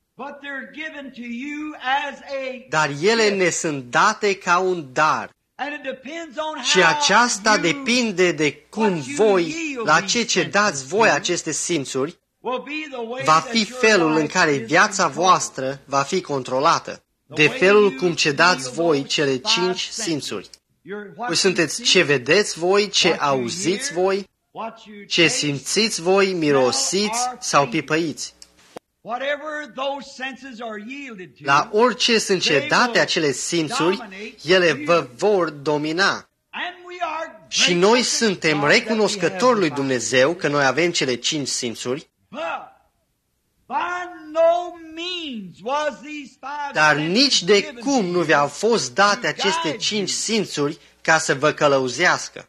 Dar ele ne sunt date ca un dar. Și aceasta depinde de cum voi, la ce ce dați voi aceste simțuri, va fi felul în care viața voastră va fi controlată. De felul cum ce dați voi cele cinci simțuri. Voi sunteți ce vedeți voi, ce auziți voi, ce simțiți voi, mirosiți sau pipăiți. La orice sunt cedate acele simțuri, ele vă vor domina. Și noi suntem recunoscători lui Dumnezeu că noi avem cele cinci simțuri, dar nici de cum nu vi-au fost date aceste cinci simțuri ca să vă călăuzească.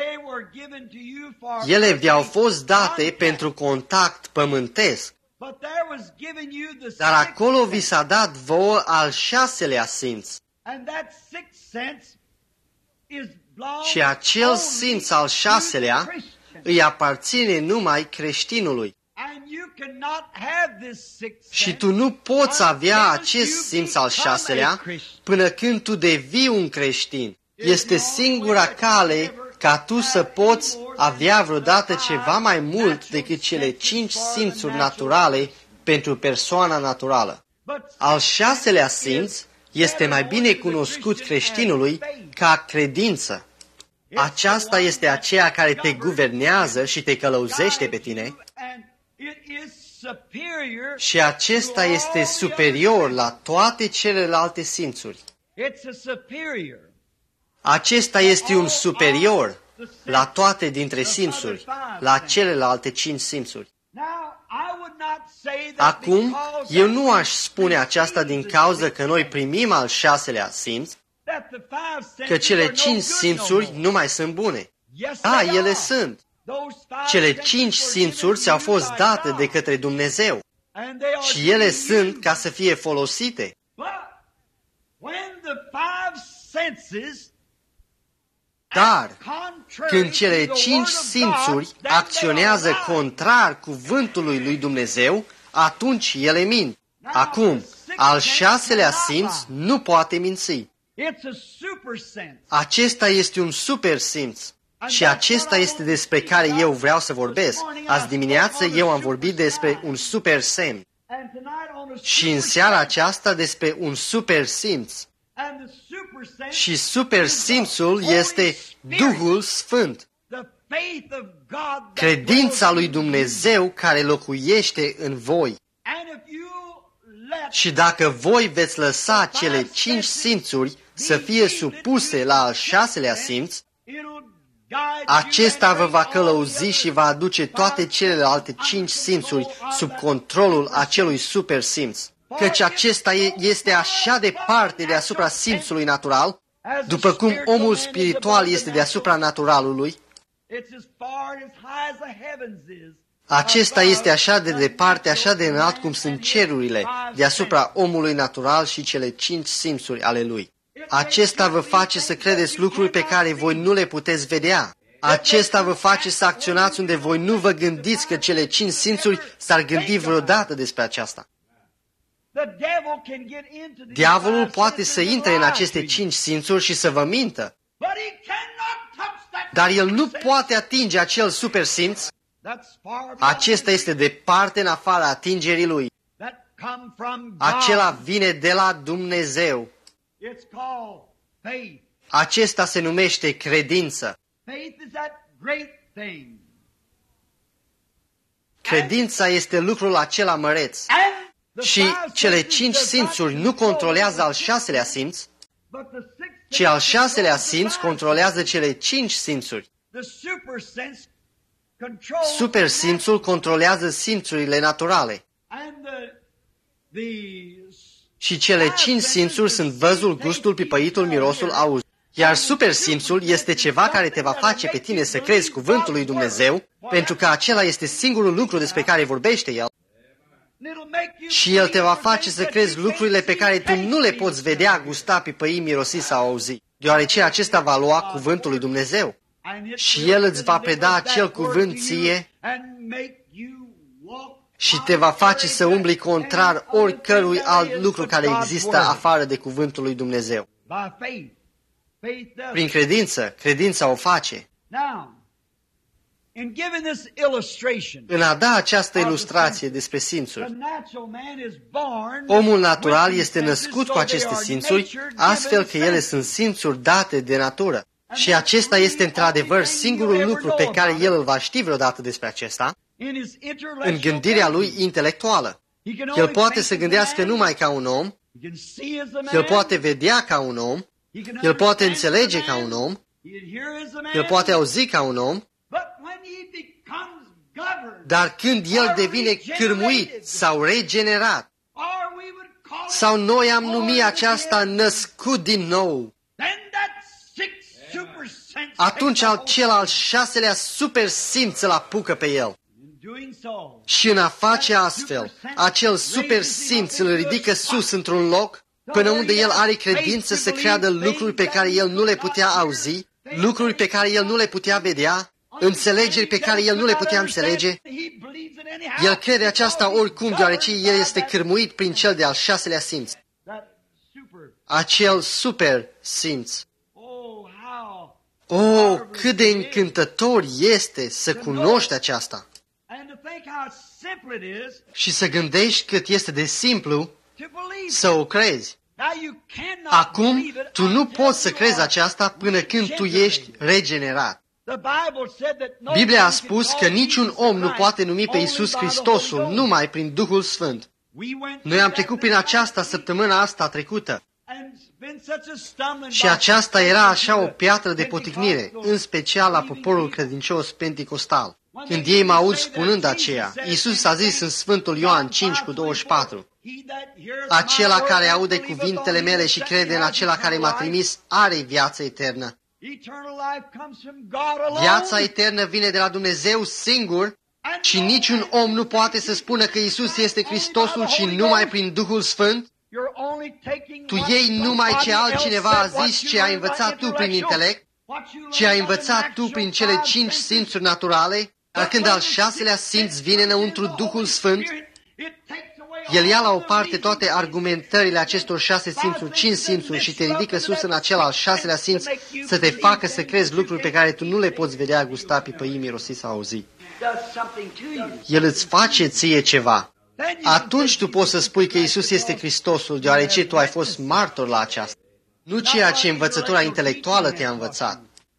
Ele vi-au fost date pentru contact pământesc, dar acolo vi s-a dat vouă al șaselea simț. Și acel simț al șaselea îi aparține numai creștinului. Și tu nu poți avea acest simț al șaselea până când tu devii un creștin. Este singura cale ca tu să poți avea vreodată ceva mai mult decât cele cinci simțuri naturale pentru persoana naturală. Al șaselea simț este mai bine cunoscut creștinului ca credință. Aceasta este aceea care te guvernează și te călăuzește pe tine. Și acesta este superior la toate celelalte simțuri. Acesta este un superior la toate dintre simțuri, la celelalte cinci simțuri. Acum, eu nu aș spune aceasta din cauza că noi primim al șaselea simț, că cele cinci simțuri nu mai sunt bune. Da, ele sunt. Cele cinci simțuri ți-au fost date de către Dumnezeu și ele sunt ca să fie folosite. Dar, când cele cinci simțuri acționează contrar cuvântului lui Dumnezeu, atunci ele mint. Acum, al șaselea simț nu poate minți. Acesta este un super simț. Și acesta este despre care eu vreau să vorbesc. Azi dimineață eu am vorbit despre un super semn. Și în seara aceasta despre un super simț. Și super simțul este Duhul Sfânt. Credința lui Dumnezeu care locuiește în voi. Și dacă voi veți lăsa cele cinci simțuri să fie supuse la al șaselea simț, acesta vă va călăuzi și va aduce toate celelalte cinci simțuri sub controlul acelui super simț. Căci acesta este așa departe deasupra simțului natural, după cum omul spiritual este deasupra naturalului. Acesta este așa de departe, așa de înalt cum sunt cerurile deasupra omului natural și cele cinci simțuri ale lui. Acesta vă face să credeți lucruri pe care voi nu le puteți vedea. Acesta vă face să acționați unde voi nu vă gândiți că cele cinci simțuri s-ar gândi vreodată despre aceasta. Diavolul poate să intre în aceste cinci simțuri și să vă mintă. Dar el nu poate atinge acel super simț. Acesta este departe în afara atingerii lui. Acela vine de la Dumnezeu. Acesta se numește credință. Credința este lucrul acela măreț. Și cele cinci simțuri nu controlează al șaselea simț, ci al șaselea simț controlează cele cinci simțuri. Super simțul controlează simțurile naturale. Și cele cinci simțuri sunt văzul, gustul, pipăitul, mirosul, auzul. Iar supersimțul este ceva care te va face pe tine să crezi cuvântul lui Dumnezeu, pentru că acela este singurul lucru despre care vorbește El. Și El te va face să crezi lucrurile pe care tu nu le poți vedea, gusta, pipăi, mirosi sau auzi, deoarece acesta va lua cuvântul lui Dumnezeu. Și El îți va preda acel cuvânt ție și te va face să umbli contrar oricărui alt lucru care există afară de cuvântul lui Dumnezeu. Prin credință, credința o face. În a da această ilustrație despre simțuri, omul natural este născut cu aceste simțuri, astfel că ele sunt simțuri date de natură. Și acesta este într-adevăr singurul lucru pe care el îl va ști vreodată despre acesta, în gândirea lui intelectuală. El poate să gândească numai ca un om, el poate vedea ca un om, el poate înțelege ca un om, el poate auzi ca un om, dar când el devine cârmuit sau regenerat, sau noi am numit aceasta născut din nou, atunci cel al șaselea super simț îl apucă pe el. Și în a face astfel, acel super simț îl ridică sus într-un loc, până unde el are credință să creadă lucruri pe care el nu le putea auzi, lucruri pe care el nu le putea vedea, înțelegeri pe care el nu le putea înțelege. El crede aceasta oricum, deoarece el este cârmuit prin cel de-al șaselea simț. Acel super simț. Oh, cât de încântător este să cunoști aceasta și să gândești cât este de simplu să o crezi. Acum, tu nu poți să crezi aceasta până când tu ești regenerat. Biblia a spus că niciun om nu poate numi pe Iisus Hristosul numai prin Duhul Sfânt. Noi am trecut prin aceasta săptămâna asta trecută. Și aceasta era așa o piatră de poticnire, în special la poporul credincios penticostal. Când ei mă aud spunând aceea, Iisus a zis în Sfântul Ioan cinci cu douăzeci și patru, acela care aude cuvintele mele și crede în acela care m-a trimis are viața eternă. Viața eternă vine de la Dumnezeu singur și niciun om nu poate să spună că Iisus este Hristosul și numai prin Duhul Sfânt. Tu iei numai ce altcineva a zis, ce ai învățat tu prin intelect, ce ai învățat tu prin cele cinci simțuri naturale, dar când al șaselea simț vine înăuntru Duhul Sfânt, el ia la o parte toate argumentările acestor șase simțuri, cinci simțuri și te ridică sus în acel al șaselea simț să te facă să crezi lucruri pe care tu nu le poți vedea, gusta, pipăi, mirosi sau auzi. El îți face ție ceva. Atunci tu poți să spui că Iisus este Hristosul, deoarece tu ai fost martor la aceasta. Nu ceea ce învățătura intelectuală te-a învățat,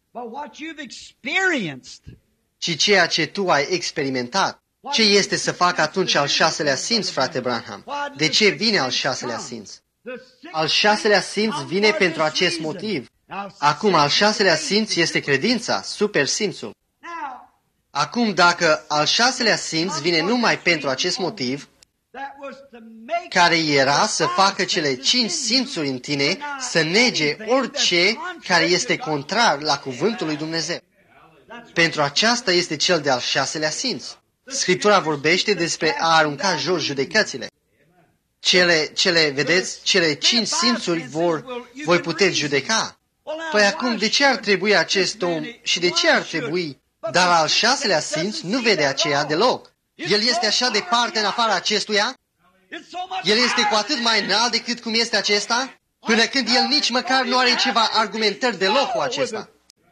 ci ceea ce tu ai experimentat. Ce este să facă atunci al șaselea simț, frate Branham? De ce vine al șaselea simț? Al șaselea simț vine pentru acest motiv. Acum, al șaselea simț este credința, super simțul. Acum, dacă al șaselea simț vine numai pentru acest motiv, care era să facă cele cinci simțuri în tine, să nege orice care este contrar la cuvântul lui Dumnezeu. Pentru aceasta este cel de-al șaselea simț. Scriptura vorbește despre a arunca jos judecățile. Cele, cele, vedeți, cele cinci simțuri vor, voi puteți judeca. Păi acum, de ce ar trebui acest om și de ce ar trebui? Dar al șaselea simț nu vede aceea deloc. El este așa departe în afara acestuia? El este cu atât mai înalt decât cum este acesta? Până când el nici măcar nu are ceva argumentări deloc cu acesta.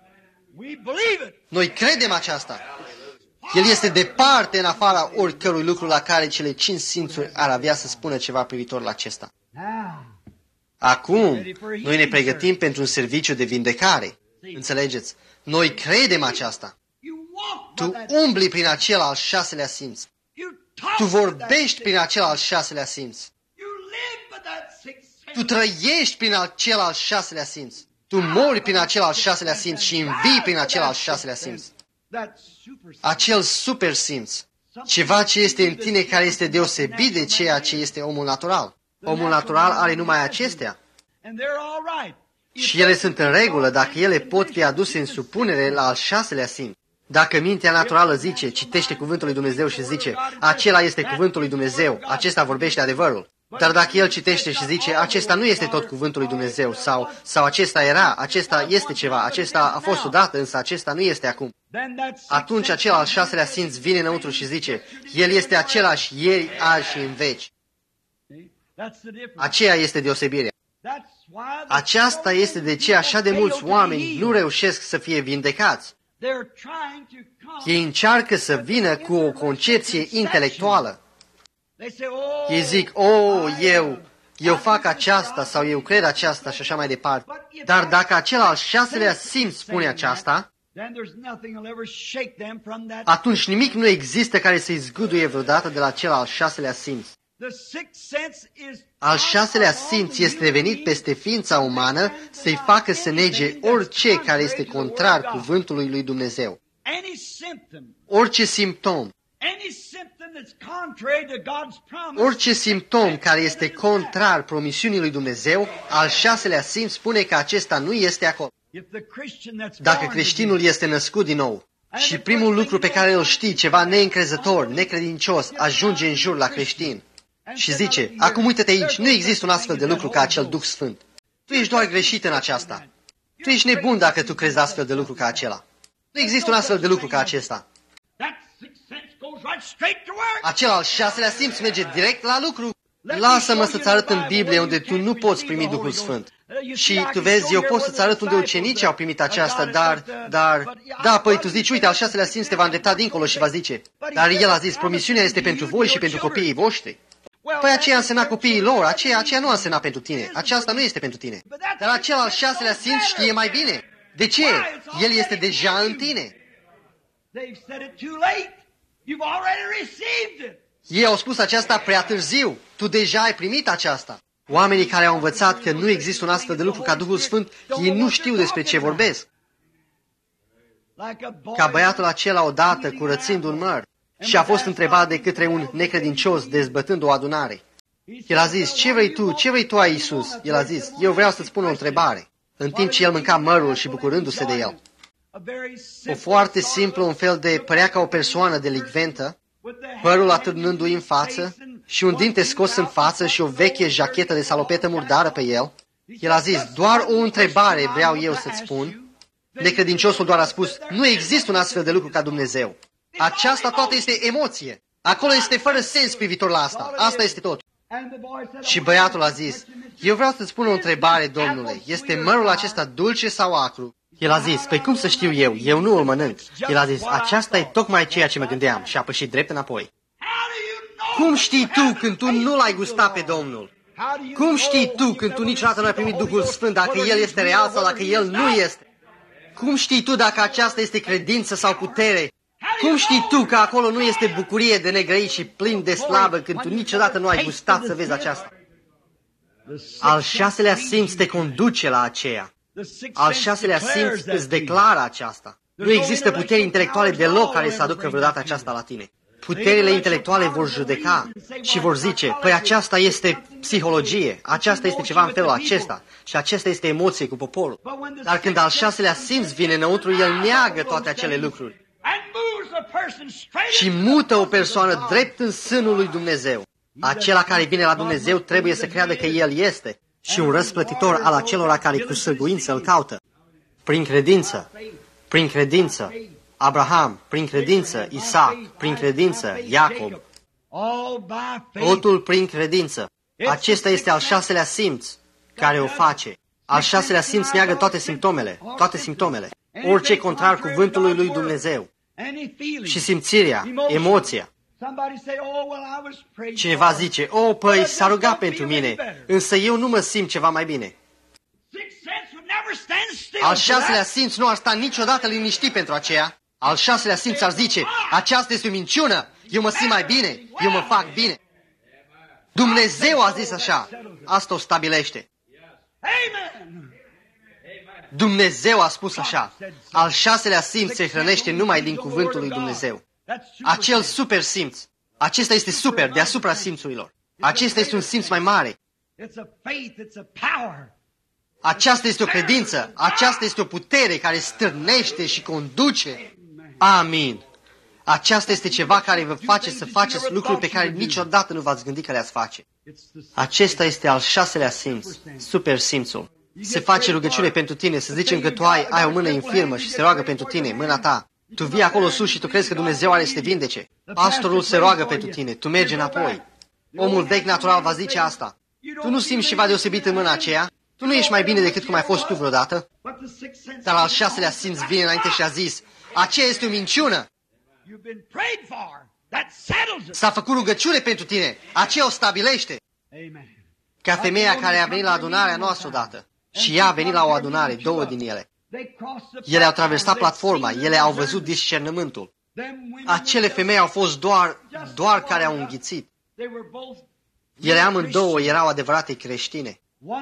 Noi credem aceasta. El este departe în afara oricărui lucru la care cele cinci simțuri ar avea să spună ceva privitor la acesta. Acum, noi ne pregătim pentru un serviciu de vindecare. Înțelegeți? Noi credem aceasta. Tu umbli prin acel al șaselea simț. Tu vorbești prin acel al șaselea simț. Tu trăiești prin acel al șaselea simț. Tu mori prin acel al șaselea simț și învii prin acel al șaselea simț. Acel super simț. Ceva ce este în tine care este deosebit de ceea ce este omul natural. Omul natural are numai acestea. Și ele sunt în regulă dacă ele pot fi aduse în supunere la al șaselea simț. Dacă mintea naturală zice, citește cuvântul lui Dumnezeu și zice, acela este cuvântul lui Dumnezeu, acesta vorbește adevărul. Dar dacă el citește și zice, acesta nu este tot cuvântul lui Dumnezeu, sau, sau acesta era, acesta este ceva, acesta a fost odată, însă acesta nu este acum, atunci acela al șaselea simț vine înăuntru și zice, el este același ieri, azi și în veci. Aceea este deosebirea. Aceasta este de ce așa de mulți oameni nu reușesc să fie vindecați. Ei încearcă să vină cu o concepție intelectuală. Ei zic, oh, eu, eu fac aceasta sau eu cred aceasta și așa mai departe. Dar dacă acela al șaselea simț spune aceasta, atunci nimic nu există care să-i zguduie vreodată de la acel al șaselea simț. Al șaselea simț este venit peste ființa umană să-i facă să nege orice care este contrar cuvântului lui Dumnezeu. Orice simptom, orice simptom care este contrar promisiunii lui Dumnezeu, al șaselea simț spune că acesta nu este acolo. Dacă creștinul este născut din nou și primul lucru pe care îl știi, ceva neîncrezător, necredincios, ajunge în jur la creștin și zice, acum uite-te aici, nu există un astfel de lucru ca acel Duh Sfânt. Tu ești doar greșit în aceasta. Tu ești nebun dacă tu crezi astfel de lucru ca acela. Nu există un astfel de lucru ca acesta. Acel al șaselea simț merge direct la lucru. Lasă-mă să-ți arăt în Biblie unde tu nu poți primi Duhul Sfânt. Și tu vezi, eu pot să-ți arăt unde ucenicii au primit aceasta, dar, dar, da, păi tu zici, uite, al șaselea simț te va îndrepta dincolo și va zice, dar el a zis, promisiunea este pentru voi și pentru copiii voștri. Păi aceea însemna copiii lor, aceea, aceea nu însemna pentru tine, aceasta nu este pentru tine. Dar acel al șaselea simț știe mai bine. De ce? El este deja în tine. Ei au spus aceasta prea târziu. Tu deja ai primit aceasta. Oamenii care au învățat că nu există un astfel de lucru ca Duhul Sfânt, ei nu știu despre ce vorbesc. Ca băiatul acela odată curățind un măr și a fost întrebat de către un necredincios dezbătând o adunare. El a zis, ce vrei tu, ce vrei tu ai Iisus? El a zis, eu vreau să-ți pun o întrebare. În timp ce el mânca mărul și bucurându-se de el. O foarte simplă, un fel de, părea ca o persoană delicventă, părul atârnându-i în față și un dinte scos în față și o veche jachetă de salopetă murdară pe el. El a zis, doar o întrebare vreau eu să-ți spun. Necredinciosul doar a spus, nu există un astfel de lucru ca Dumnezeu. Aceasta toată este emoție. Acolo este fără sens privitor la asta. Asta este tot. Și băiatul a zis, eu vreau să-ți spun o întrebare, domnule. Este mărul acesta dulce sau acru? El a zis, păi cum să știu eu? Eu nu îl mănânc. El a zis, aceasta e tocmai ceea ce mă gândeam și a pășit drept înapoi. Cum știi tu când tu nu l-ai gustat pe Domnul? Cum știi tu când tu niciodată nu ai primit Duhul Sfânt dacă El este real sau dacă El nu este? Cum știi tu dacă aceasta este credință sau putere? Cum știi tu că acolo nu este bucurie de negrăit și plin de slavă când tu niciodată nu ai gustat să vezi aceasta? Al șaselea simț te conduce la aceea. Al șaselea simț îți declară aceasta. Nu există puteri intelectuale deloc care să aducă vreodată aceasta la tine. Puterile intelectuale vor judeca și vor zice, păi aceasta este psihologie, aceasta este ceva în felul acesta și acesta este emoție cu poporul. Dar când al șaselea simț vine înăuntru, el neagă toate acele lucruri și mută o persoană drept în sânul lui Dumnezeu. Acela care vine la Dumnezeu trebuie să creadă că El este și un răsplătitor al acelora care cu sârguință îl caută. Prin credință, prin credință, Abraham, prin credință, Isaac, prin credință, Iacob. Totul prin credință. Acesta este al șaselea simț care o face. Al șaselea simț neagă toate simptomele, toate simptomele, orice contrar cuvântului lui Dumnezeu. Și simțirea, emoția. Cineva zice, oh, păi s-a rugat pentru mine, însă eu nu mă simt ceva mai bine. Al șaselea simț nu ar sta niciodată liniștit pentru aceea. Al șaselea simț ar zice, aceasta este o minciună, eu mă simt mai bine, eu mă fac bine. Dumnezeu a zis așa, asta o stabilește. Dumnezeu a spus așa, al șaselea simț se hrănește numai din cuvântul lui Dumnezeu. Acel super simț, acesta este super deasupra simțurilor. Acesta este un simț mai mare. Aceasta este o credință, aceasta este o putere care stârnește și conduce. Amin. Aceasta este ceva care vă face să faceți lucruri pe care niciodată nu v-ați gândit că le-ați face. Acesta este al șaselea simț, super simțul. Se face rugăciune pentru tine, să zicem că tu ai, ai o mână infirmă și se roagă pentru tine, mâna ta. Tu vii acolo sus și tu crezi că Dumnezeu are să te vindece. Pastorul se roagă pentru tine, tu mergi înapoi. Omul vechi natural va zice asta. Tu nu simți ceva deosebit în mâna aceea? Tu nu ești mai bine decât cum ai fost tu vreodată? Dar al șaselea simț vine înainte și a zis, aceea este o minciună. S-a făcut rugăciune pentru tine, aceea o stabilește. Ca femeia care a venit la adunarea noastră odată. Și ea a venit la o adunare, două din ele. Ele au traversat platforma, ele au văzut discernământul. Acele femei au fost doar, doar care au înghițit. Ele amândouă erau adevărate creștine.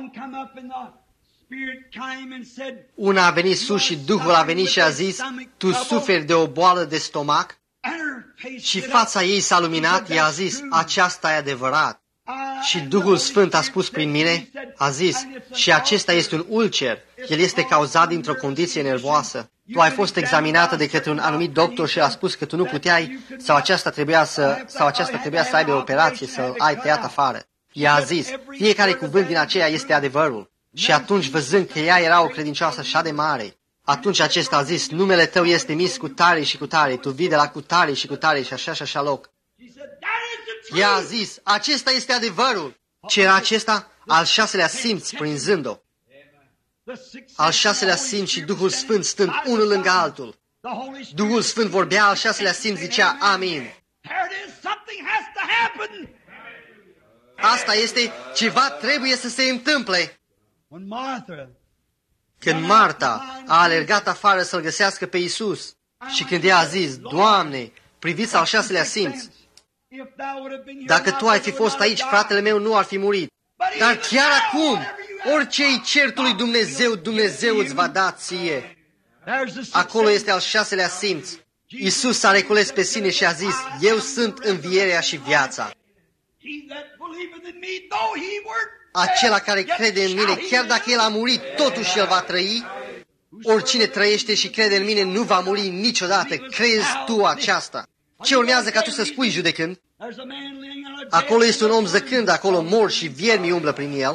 Una a venit sus și Duhul a venit și a zis, tu suferi de o boală de stomac? Și fața ei s-a luminat, ea a zis, aceasta e adevărat. Și Duhul Sfânt a spus prin mine, a zis, și acesta este un ulcer, el este cauzat dintr-o condiție nervoasă. Tu ai fost examinată de către un anumit doctor și a spus că tu nu puteai, sau aceasta trebuia să, sau aceasta trebuia să aibă o operație, să ai tăiat afară. Ea a zis, fiecare cuvânt din aceea este adevărul. Și atunci, văzând că ea era o credincioasă așa de mare, atunci acesta a zis, numele tău este mis cu tare și cu tare, tu vii de la cu tare și cu tare și așa și așa loc. Ea a zis, acesta este adevărul. Ce era acesta? Al șaselea simț, prinzând-o. Al șaselea simț și Duhul Sfânt stând unul lângă altul. Duhul Sfânt vorbea, al șaselea simț zicea, amin. Asta este, ceva trebuie să se întâmple. Când Marta a alergat afară să-L găsească pe Iisus și când ea a zis, Doamne, priviți al șaselea simț, dacă Tu ai fi fost aici, fratele meu nu ar fi murit. Dar chiar acum, orice îi cer tu lui Dumnezeu, Dumnezeu îți va da ție. Acolo este al șaselea simț. Iisus s-a recules pe sine și a zis, eu sunt învierea și viața. Acela care crede în mine, chiar dacă el a murit, totuși el va trăi. Oricine trăiește și crede în mine nu va muri niciodată. Crezi tu aceasta? Ce urmează ca tu să spui judecând? Acolo este un om zăcând, acolo mor și viermii umblă prin el.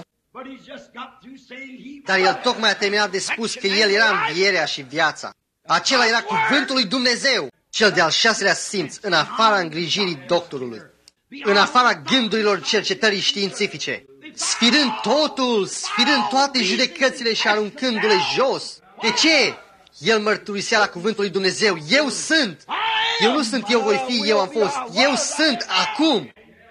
Dar el tocmai a terminat de spus că el era învierea și viața. Acela era cuvântul lui Dumnezeu, cel de-al șaselea simț, în afara îngrijirii doctorului, în afara gândurilor cercetării științifice, sfidând totul, sfidând toate judecățile și aruncându-le jos. De ce? El mărturisea la cuvântul lui Dumnezeu, eu sunt, eu nu sunt, eu voi fi, eu am fost, eu sunt acum.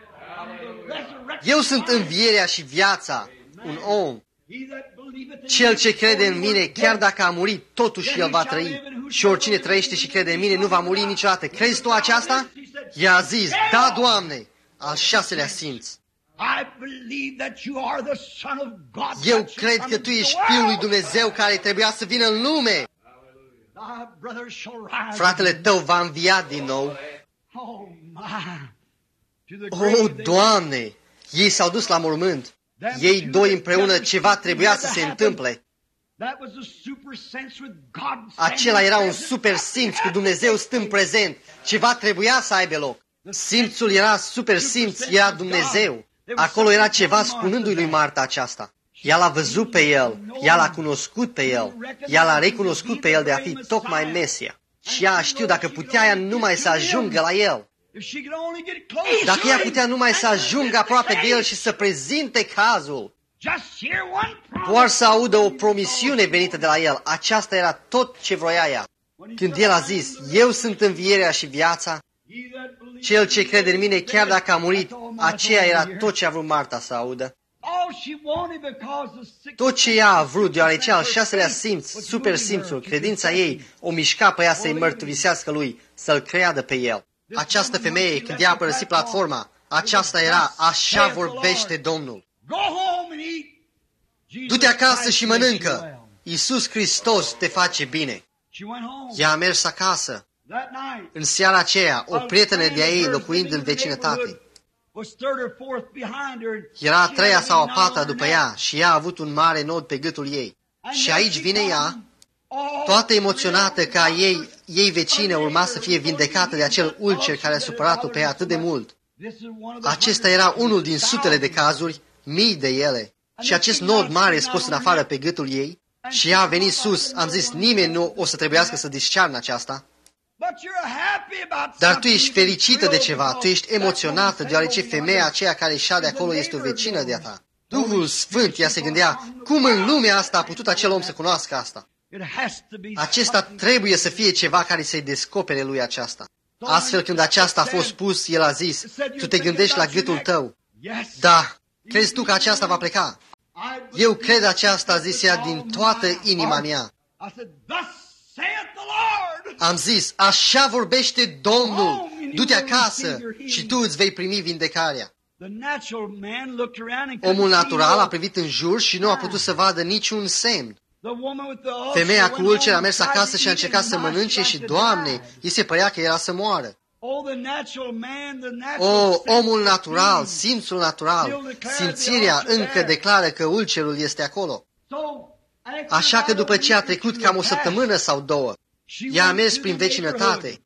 Eu sunt învierea și viața, un om. Cel ce crede în mine, chiar dacă a murit, totuși el va trăi. Și oricine trăiește și crede în mine nu va muri niciodată. Crezi tu aceasta? Ea a zis, da, Doamne, al șaselea simț. Eu cred că Tu ești Fiul lui Dumnezeu care trebuia să vină în lume. Fratele tău va învia din nou. Oh, Doamne! Ei s-au dus la mormânt. Ei doi împreună, ceva trebuia să se întâmple. Acela era un super simț cu Dumnezeu stând prezent. Ceva trebuia să aibă loc. Simțul era super simț, era Dumnezeu. Acolo era ceva spunându-i lui Marta aceasta. Ea l-a văzut pe el, ea l-a cunoscut pe el, ea l-a recunoscut pe el de a fi tocmai Mesia. Și ea știu dacă putea ea numai să ajungă la el. Dacă ea putea numai să ajungă aproape de el și să prezinte cazul, doar să audă o promisiune venită de la el, aceasta era tot ce vroia ea. Când el a zis, eu sunt învierea și viața, cel ce crede în mine, chiar dacă a murit, aceea era tot ce a vrut Marta să audă. Tot ce ea a vrut, deoarece al șaselea simț, super simțul, credința ei, o mișca pe ea să-i mărturisească lui, să-l creadă pe el. Această femeie, când ea a părăsit platforma, aceasta era, așa vorbește Domnul. Du-te acasă și mănâncă. Iisus Hristos te face bine. Ea a mers acasă. În seara aceea, o prietenă de-a ei, locuind în vecinătate, Era a treia sau a patra după ea și ea a avut un mare nod pe gâtul ei. Și aici vine ea, toată emoționată că a ei, ei vecină urma să fie vindecată de acel ulcer care a supărat-o pe ea atât de mult. Acesta era unul din sutele de cazuri, mii de ele. Și acest nod mare scos în afară pe gâtul ei și ea a venit sus. Am zis, nimeni nu o să trebuiască să discearnă aceasta. Dar tu ești fericită de ceva, tu ești emoționată, deoarece femeia aceea care șade acolo este o vecină de-a ta. Duhul Sfânt, ea se gândea, cum în lumea asta a putut acel om să cunoască asta? Acesta trebuie să fie ceva care să-i descopere lui aceasta. Astfel, când aceasta a fost spus, el a zis, tu te gândești la gâtul tău. Da, crezi tu că aceasta va pleca? Eu cred aceasta, a zis ea, din toată inima mea. Am zis, așa vorbește Domnul, du-te acasă și tu îți vei primi vindecarea. Omul natural a privit în jur și nu a putut să vadă niciun semn. Femeia cu ulcer a mers acasă și a încercat să mănânce și, Doamne, îi se părea că era să moară. O, omul natural, simțul natural, simțirea încă declară că ulcerul este acolo. Așa că după ce a trecut cam o săptămână sau două, ea a mers prin vecinătate,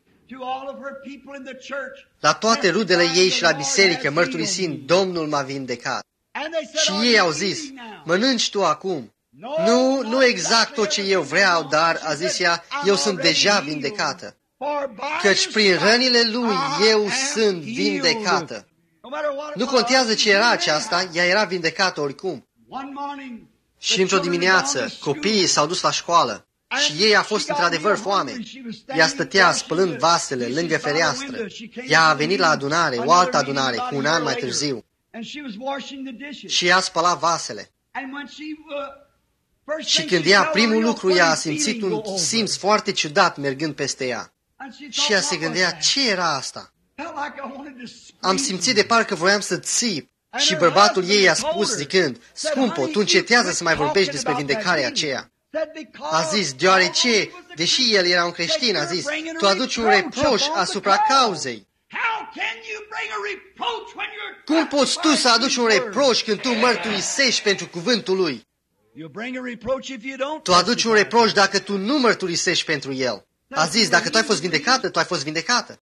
la toate rudele ei și la biserică, mărturisind, Domnul m-a vindecat. Și ei au zis, mănânci tu acum. Nu, nu exact tot ce eu vreau, dar, a zis ea, eu sunt deja vindecată. Căci prin rănile lui eu sunt vindecată. Nu contează ce era aceasta, ea era vindecată oricum. Și într-o dimineață, copiii s-au dus la școală și ei a fost într-adevăr foame. Ea stătea spălând vasele lângă fereastră. Ea a venit la adunare, o altă adunare, cu un an mai târziu. Și ea spăla vasele. Și când ea, primul lucru, ea a simțit un simț foarte ciudat mergând peste ea. Și ea se gândea, ce era asta? Am simțit de parcă voiam să țip. Și bărbatul ei a spus zicând, scumpo, tu încetează să mai vorbești despre vindecarea aceea. A zis, deoarece, deși el era un creștin, a zis, tu aduci un reproș asupra cauzei. Cum poți tu să aduci un reproș când tu mărturisești pentru cuvântul lui? Tu aduci un reproș dacă tu nu mărturisești pentru el. A zis, dacă tu ai fost vindecată, tu ai fost vindecată.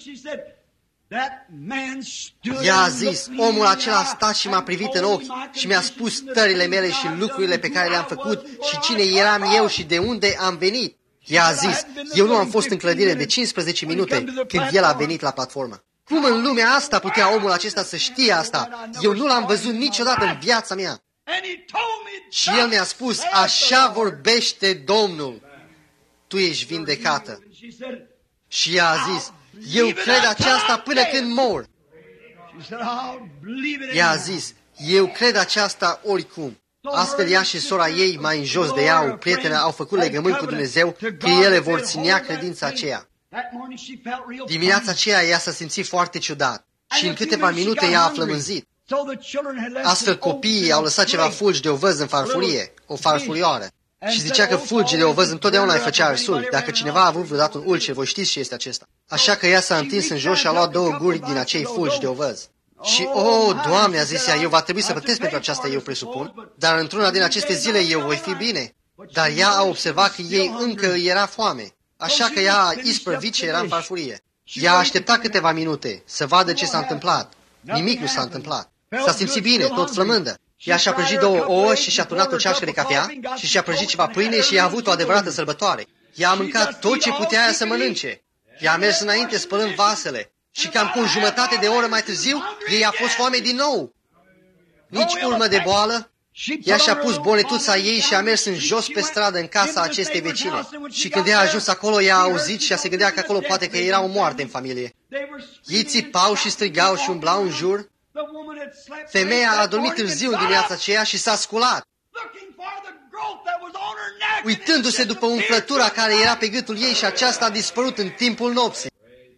Ea a zis, omul acela a stat și m-a privit în ochi și mi-a spus stările mele și lucrurile pe care le-am făcut și cine eram eu și de unde am venit. Ea a zis, eu nu am fost în clădire de cincisprezece minute când el a venit la platformă. Cum în lumea asta putea omul acesta să știe asta? Eu nu l-am văzut niciodată în viața mea. Și el mi-a spus, așa vorbește Domnul, tu ești vindecată. Și ea a zis, eu cred aceasta până când mor. Ea a zis, eu cred aceasta oricum. Astfel ea și sora ei, mai în jos de ea, o prietenă, au făcut legământ cu Dumnezeu că ele vor ținea credința aceea. Dimineața aceea ea s-a simțit foarte ciudat și în câteva minute ea a flămânzit. Astfel copiii au lăsat ceva fulgi de ovăz în farfurie, o farfurioară. Și zicea că fulgile ovăz întotdeauna îi făcea arsul. Dacă cineva a avut vreodată un ulcer, voi știți ce este acesta. Așa că ea s-a întins în jos și a luat două guri din acei fulgi de ovăz. Și, o, Doamne, a zis ea, eu va trebui să plătesc pentru aceasta, eu presupun, dar într-una din aceste zile eu voi fi bine. Dar ea a observat că ei încă îi era foame. Așa că ea a isprăvit ce era în farfurie. Ea a așteptat câteva minute să vadă ce s-a întâmplat. Nimic nu s-a întâmplat. S-a simțit bine, tot flămândă. Ea și-a prăjit două ouă și și-a turnat o ceașcă de cafea și și-a prăjit ceva pâine și a avut o adevărată sărbătoare. Ea a mâncat tot ce putea ea să mănânce. Ea a mers înainte spălând vasele și cam cu o jumătate de oră mai târziu, ei a fost foame din nou. Nici urmă de boală. Ea și-a pus bonetuța ei și a mers în jos pe stradă în casa acestei vecine. Și când ea a ajuns acolo, ea a auzit și ea se gândea că acolo poate că era o moarte în familie. Ei țipau și strigau și umblau în jur. Femeia a dormit târziu în dimineața aceea și s-a sculat, uitându-se după umflătura care era pe gâtul ei și aceasta a dispărut în timpul nopții.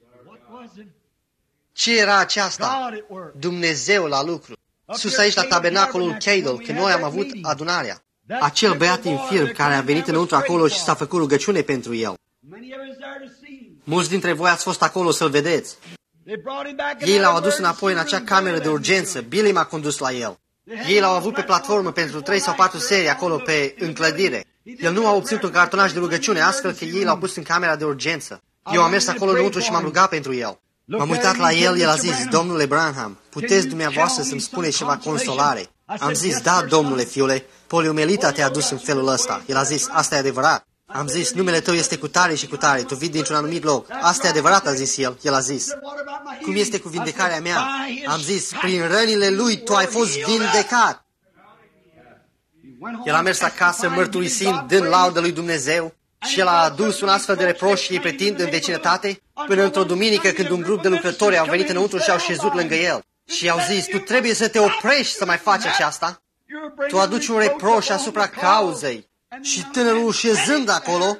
Ce era aceasta? Dumnezeu la lucru. Sus aici la tabernacolul Cadle, când noi am avut adunarea. Acel băiat infirm care a venit înăuntru acolo și s-a făcut rugăciune pentru el. Mulți dintre voi ați fost acolo să-l vedeți. Ei l-au adus înapoi în acea cameră de urgență. Billy m-a condus la el. Ei l-au avut pe platformă pentru trei sau patru serii acolo pe înclădire. El nu a obținut un cartonaj de rugăciune, astfel că ei l-au pus în camera de urgență. Eu am mers acolo înăuntru și m-am rugat pentru el. M-am uitat la el, el a zis, domnule Branham, puteți dumneavoastră să-mi spuneți ceva consolare? Am zis, da, domnule fiule, poliomelita te-a dus în felul ăsta. El a zis, asta e adevărat. Am zis, numele tău este cu tare și cu tare, tu vii dintr-un anumit loc. Asta e adevărat, a zis el. El a zis, cum este cu vindecarea mea? Am zis, prin rănile lui tu ai fost vindecat. El a mers acasă mărturisind, dând laudă lui Dumnezeu, și el a adus un astfel de reproș și îi pretind în vecinătate, până într-o duminică când un grup de lucrători au venit înăuntru și au șezut lângă el. Și i-au zis, tu trebuie să te oprești să mai faci aceasta. Tu aduci un reproș asupra cauzei. Și tânărul șezând acolo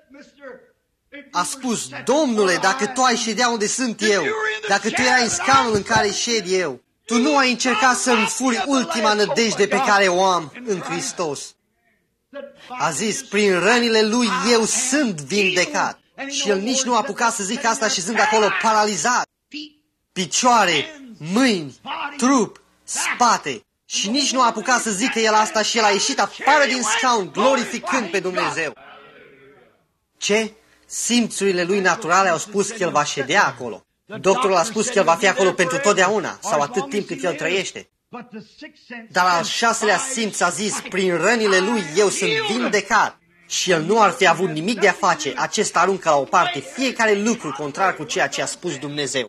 a spus, domnule, dacă tu ai ședea unde sunt eu, dacă tu erai în scaunul în care șed eu, tu nu ai încercat să-mi furi ultima nădejde pe care o am în Hristos. A zis, prin rănile lui eu sunt vindecat. Și el nici nu a apucat să zic asta șezând acolo paralizat. Picioare, mâini, trup, spate. Și nici nu a apucat să zică el asta și el a ieșit afară din scaun, glorificând pe Dumnezeu. Ce? Simțurile lui naturale au spus că el va ședea acolo. Doctorul a spus că el va fi acolo pentru totdeauna, sau atât timp cât el trăiește. Dar al șaselea simț a zis, prin rănile lui eu sunt vindecat. Și el nu ar fi avut nimic de a face. Acesta aruncă la o parte fiecare lucru contrar cu ceea ce a spus Dumnezeu.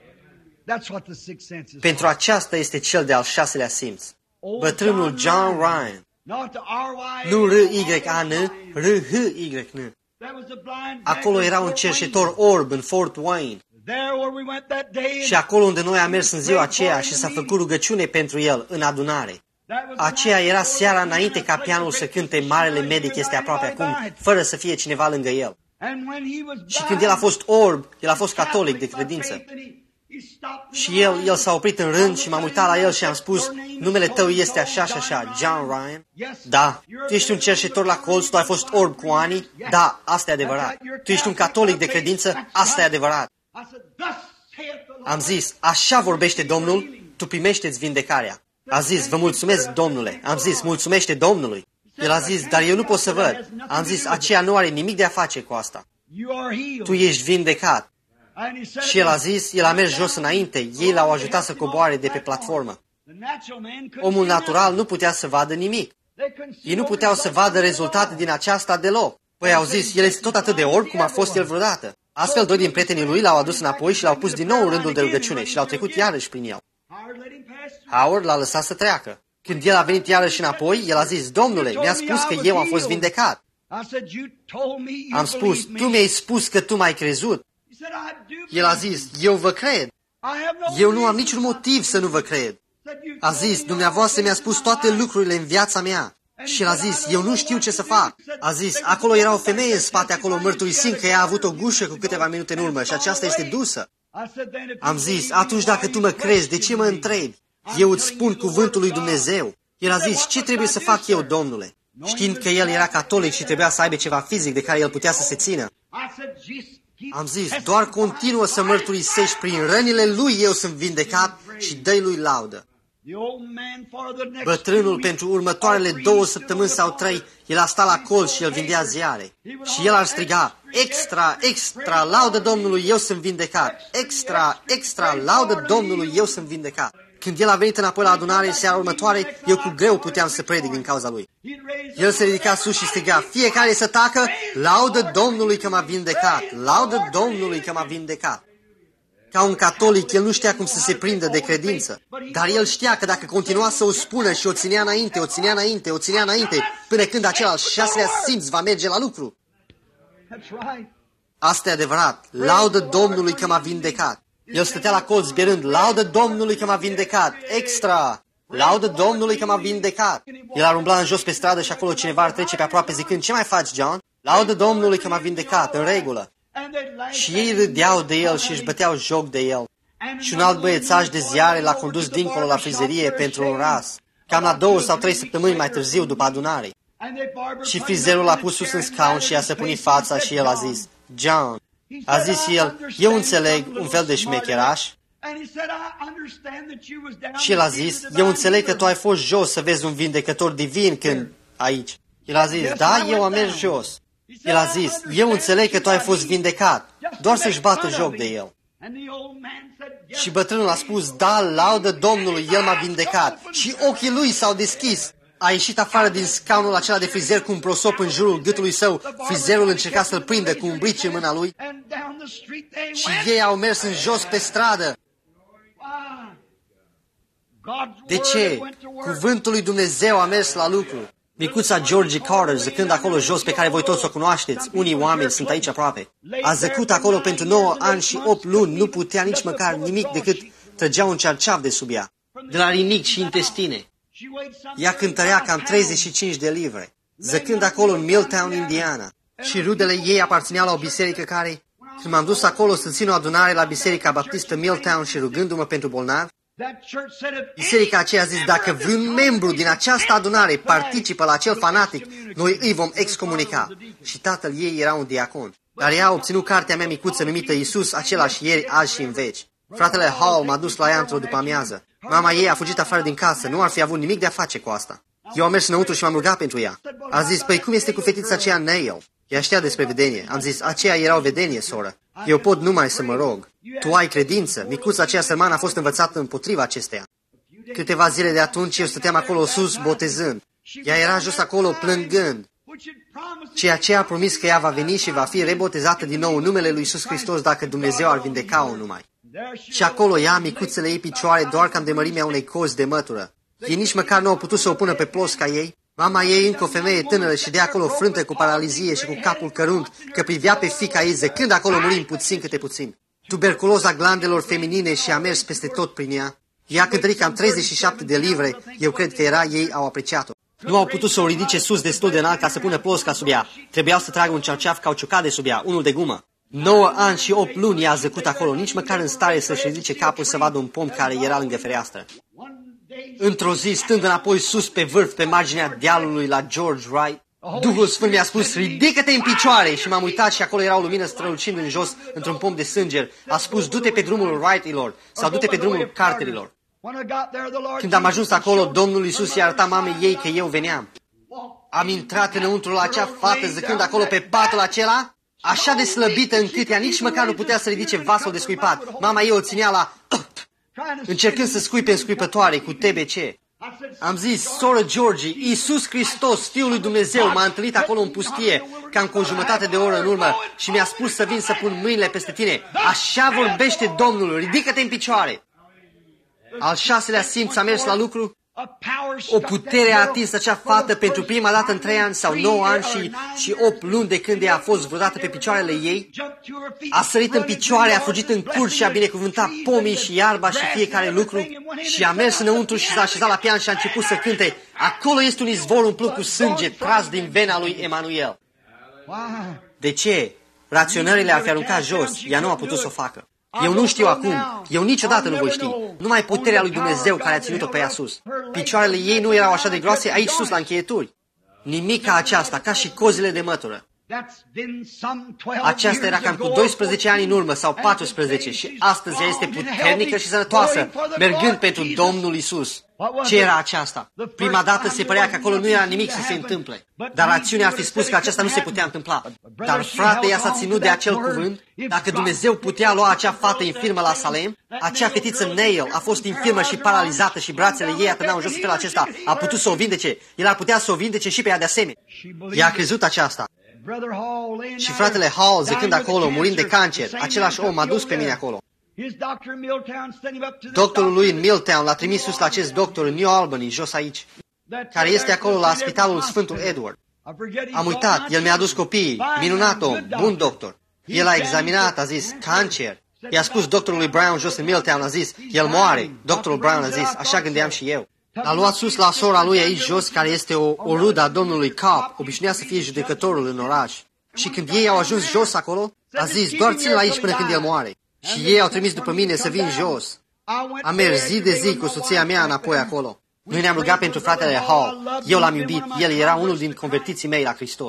Pentru aceasta este cel de-al șaselea simț. Bătrânul John Ryan. Nu R Y A N, R H Y N. Acolo era un cerșetor orb în Fort Wayne. Și acolo unde noi am mers în ziua aceea și s-a făcut rugăciune pentru el în adunare. Aceea era seara înainte ca pianul să cânte Marele Medic este aproape acum, fără să fie cineva lângă el. Și când el a fost orb, el a fost catolic de credință. Și el, el s-a oprit în rând și m-am uitat la el și am spus, numele tău este așa și așa, John Ryan? Da. Tu ești un cerșetor la colț, tu ai fost orb cu ani? Da, asta e adevărat. Tu ești un catolic de credință? Asta e adevărat. Am zis, așa vorbește Domnul, tu primește-ți vindecarea. A zis, vă mulțumesc, Domnule. Am zis, mulțumește Domnului. El a zis, dar eu nu pot să văd. Am zis, aceea nu are nimic de a face cu asta. Tu ești vindecat. Și el a zis, el a mers jos înainte, ei l-au ajutat să coboare de pe platformă. Omul natural nu putea să vadă nimic. Ei nu puteau să vadă rezultate din aceasta deloc. Păi au zis, el este tot atât de orb cum a fost el vreodată. Astfel, doi din prietenii lui l-au adus înapoi și l-au pus din nou în rândul de rugăciune și l-au trecut iarăși prin el. Howard l-a lăsat să treacă. Când el a venit iarăși înapoi, el a zis, Domnule, mi-a spus că eu am fost vindecat. Am spus, tu mi-ai spus că tu m-ai crezut. El a zis, eu vă cred. Eu nu am niciun motiv să nu vă cred. A zis, dumneavoastră mi-a spus toate lucrurile în viața mea. Și el a zis, eu nu știu ce să fac. A zis, acolo era o femeie în spate, acolo mărturisind că ea a avut o gușă cu câteva minute în urmă și aceasta este dusă. Am zis, atunci dacă tu mă crezi, de ce mă întrebi? Eu îți spun cuvântul lui Dumnezeu. El a zis, ce trebuie să fac eu, Domnule? Știind că el era catolic și trebuia să aibă ceva fizic de care el putea să se țină. Am zis, doar continuă să mărturisești, prin rănile lui eu sunt vindecat și dă-i lui laudă. Bătrânul pentru următoarele două săptămâni sau trei, el a stat la colț și el vindea ziare. Și el ar striga, extra, extra, laudă Domnului, eu sunt vindecat. Extra, extra, laudă Domnului, eu sunt vindecat. Când el a venit înapoi la adunare seara următoare, eu cu greu puteam să predic din cauza lui. El se ridica sus și striga, fiecare să tacă, laudă Domnului că m-a vindecat, laudă Domnului că m-a vindecat. Ca un catolic, el nu știa cum să se prindă de credință, dar el știa că dacă continua să o spună și o ținea înainte, o ținea înainte, o ținea înainte, până când acela al șaselea simț va merge la lucru. Asta e adevărat, laudă Domnului că m-a vindecat. El stătea la colț zbierând, laudă Domnului că m-a vindecat, extra, laudă Domnului că m-a vindecat. El ar umbla în jos pe stradă și acolo cineva ar trece pe aproape zicând, ce mai faci, John? Laudă Domnului că m-a vindecat, în regulă. Și ei râdeau de el și își băteau joc de el. Și un alt băiețaș de ziare l-a condus dincolo la frizerie pentru un ras, cam la două sau trei săptămâni mai târziu după adunare. Și frizerul l-a pus sus în scaun și i-a săpunit fața și el a zis, John, A zis el, eu înțeleg un fel de șmecheraș. Și el a zis, eu înțeleg că tu ai fost jos să vezi un vindecător divin când aici. El a zis, da, eu am mers jos. El a zis, eu înțeleg că tu ai fost vindecat, doar să-și bată joc de el. Și bătrânul a spus, da, laudă Domnului, el m-a vindecat. Și ochii lui s-au deschis. A ieșit afară din scaunul acela de frizer cu un prosop în jurul gâtului său. Frizerul încerca să-l prindă cu un brici în mâna lui. Și ei au mers în jos pe stradă. De ce? Cuvântul lui Dumnezeu a mers la lucru. Micuța Georgie Carter, zăcând acolo jos, pe care voi toți o cunoașteți, unii oameni sunt aici aproape, a zăcut acolo pentru nouă ani și opt luni, nu putea nici măcar nimic decât trăgea un cerceaf de sub ea, de la rinic și intestine. Ea cântărea cam treizeci și cinci de livre, zăcând acolo în Milltown, Indiana. Și rudele ei aparțineau la o biserică care, când m-am dus acolo să țin o adunare la Biserica Baptistă Milltown și rugându-mă pentru bolnavi, biserica aceea a zis, dacă vreun membru din această adunare participă la acel fanatic, noi îi vom excomunica. Și tatăl ei era un diacon. Dar ea a obținut cartea mea micuță numită Iisus, același ieri, azi și în veci. Fratele Hall m-a dus la ea într-o după-amiază. Mama ei a fugit afară din casă, nu ar fi avut nimic de a face cu asta. Eu am mers înăuntru și m-am rugat pentru ea. A zis, păi cum este cu fetița aceea Neil? Ea știa despre vedenie. Am zis, aceea era o vedenie, soră. Eu pot numai să mă rog. Tu ai credință. Micuța aceea sărmană a fost învățată împotriva acesteia. Câteva zile de atunci eu stăteam acolo sus botezând. Ea era jos acolo plângând. Ceea ce a promis că ea va veni și va fi rebotezată din nou în numele lui Iisus Hristos dacă Dumnezeu ar vindeca-o numai. Și acolo ea, micuțele ei picioare, doar cam de mărimea unei cozi de mătură. Ei nici măcar nu au putut să o pună pe plosca ei. Mama ei, încă o femeie tânără și de acolo frântă cu paralizie și cu capul cărunt, că privea pe fiica ei zăcând acolo murim puțin câte puțin. Tuberculoza glandelor feminine și a mers peste tot prin ea. Ea a cântărit cam treizeci și șapte de livre, eu cred că era, ei au apreciat-o. Nu au putut să o ridice sus destul de înalt ca să pună plosca sub ea. Trebuiau să tragă un cerceaf cauciucat de sub ea, unul de gumă. Nouă ani și opt luni ea a zăcut acolo, nici măcar în stare să-și ridice capul să vadă un pom care era lângă fereastră. Într-o zi, stând înapoi sus pe vârf, pe marginea dealului la George Wright, Duhul Sfânt mi-a spus, ridică-te în picioare! Și m-am uitat și acolo era o lumină strălucind în jos, într-un pom de sânger. A spus, du-te pe drumul Wright-ilor sau du-te pe drumul Carterilor. Când am ajuns acolo, Domnul Iisus i-a arătat mamei ei că eu veneam. Am intrat înăuntru la acea fată, zăcând acolo pe patul acela, așa de slăbită încât ea nici măcar nu putea să ridice vasul de scuipat. Mama ei o ținea la... încercând să scuipe în scuipătoare cu T B C. Am zis, soră Georgie, Iisus Hristos, Fiul lui Dumnezeu, m-a întâlnit acolo în pustie, cam cu o jumătate de oră în urmă, și mi-a spus să vin să pun mâinile peste tine. Așa vorbește Domnul, ridică-te în picioare. Al șaselea simț a mers la lucru. O putere a atins acea fată pentru prima dată în trei ani sau nouă ani și, și opt luni de când ea a fost vreodată pe picioarele ei. A sărit în picioare, a fugit în curs și a binecuvântat pomii și iarba și fiecare lucru și a mers înăuntru și s-a așezat la pian și a început să cânte. Acolo este un izvor umplut cu sânge tras din vena lui Emanuel. De ce? Raționările ar fi aruncat jos, ea nu a putut să o facă. Eu nu știu acum, eu niciodată nu voi ști, numai puterea lui Dumnezeu care a ținut-o pe ea sus. Picioarele ei nu erau așa de groase aici sus la încheieturi. Nimic ca aceasta, ca și cozile de mătură. Aceasta era cam cu doisprezece ani în urmă sau paisprezece și astăzi ea este puternică și sănătoasă, mergând pentru Domnul Isus. Ce era aceasta? Prima dată se părea că acolo nu era nimic să se întâmple, dar acțiunea ar fi spus că aceasta nu se putea întâmpla. Dar frate, ea s-a ținut de acel cuvânt. Dacă Dumnezeu putea lua acea fată infirmă la Salem, acea fetiță Neil a fost infirmă și paralizată și brațele ei atârnau jos în felul acesta. A putut să o vindece. El ar putea să o vindece și pe ea de asemenea. Ea a crezut aceasta. Și fratele Hall, zicând acolo, murind de cancer, același om a dus pe mine acolo. Doctorul lui în Milltown l-a trimis sus la acest doctor în New Albany, jos aici, care este acolo la spitalul Sfântul Edward. Am uitat, el mi-a adus copiii, minunat om, bun doctor. El a examinat, a zis, cancer. I-a spus doctorului Brown jos în Milltown, a zis, el moare. Doctorul Brown a zis, așa gândeam și eu. L-a luat sus la sora lui aici jos, care este o, o rudă a domnului Cobb, obișnuia să fie judecătorul în oraș. Și când ei au ajuns jos acolo, a zis, doar ține-l aici până când el moare. Și ei au trimis după mine să vin jos. Am mers zi de zi cu soția mea înapoi acolo. Noi ne-am rugat pentru fratele Hall. Eu l-am iubit. El era unul din convertiții mei la Hristos.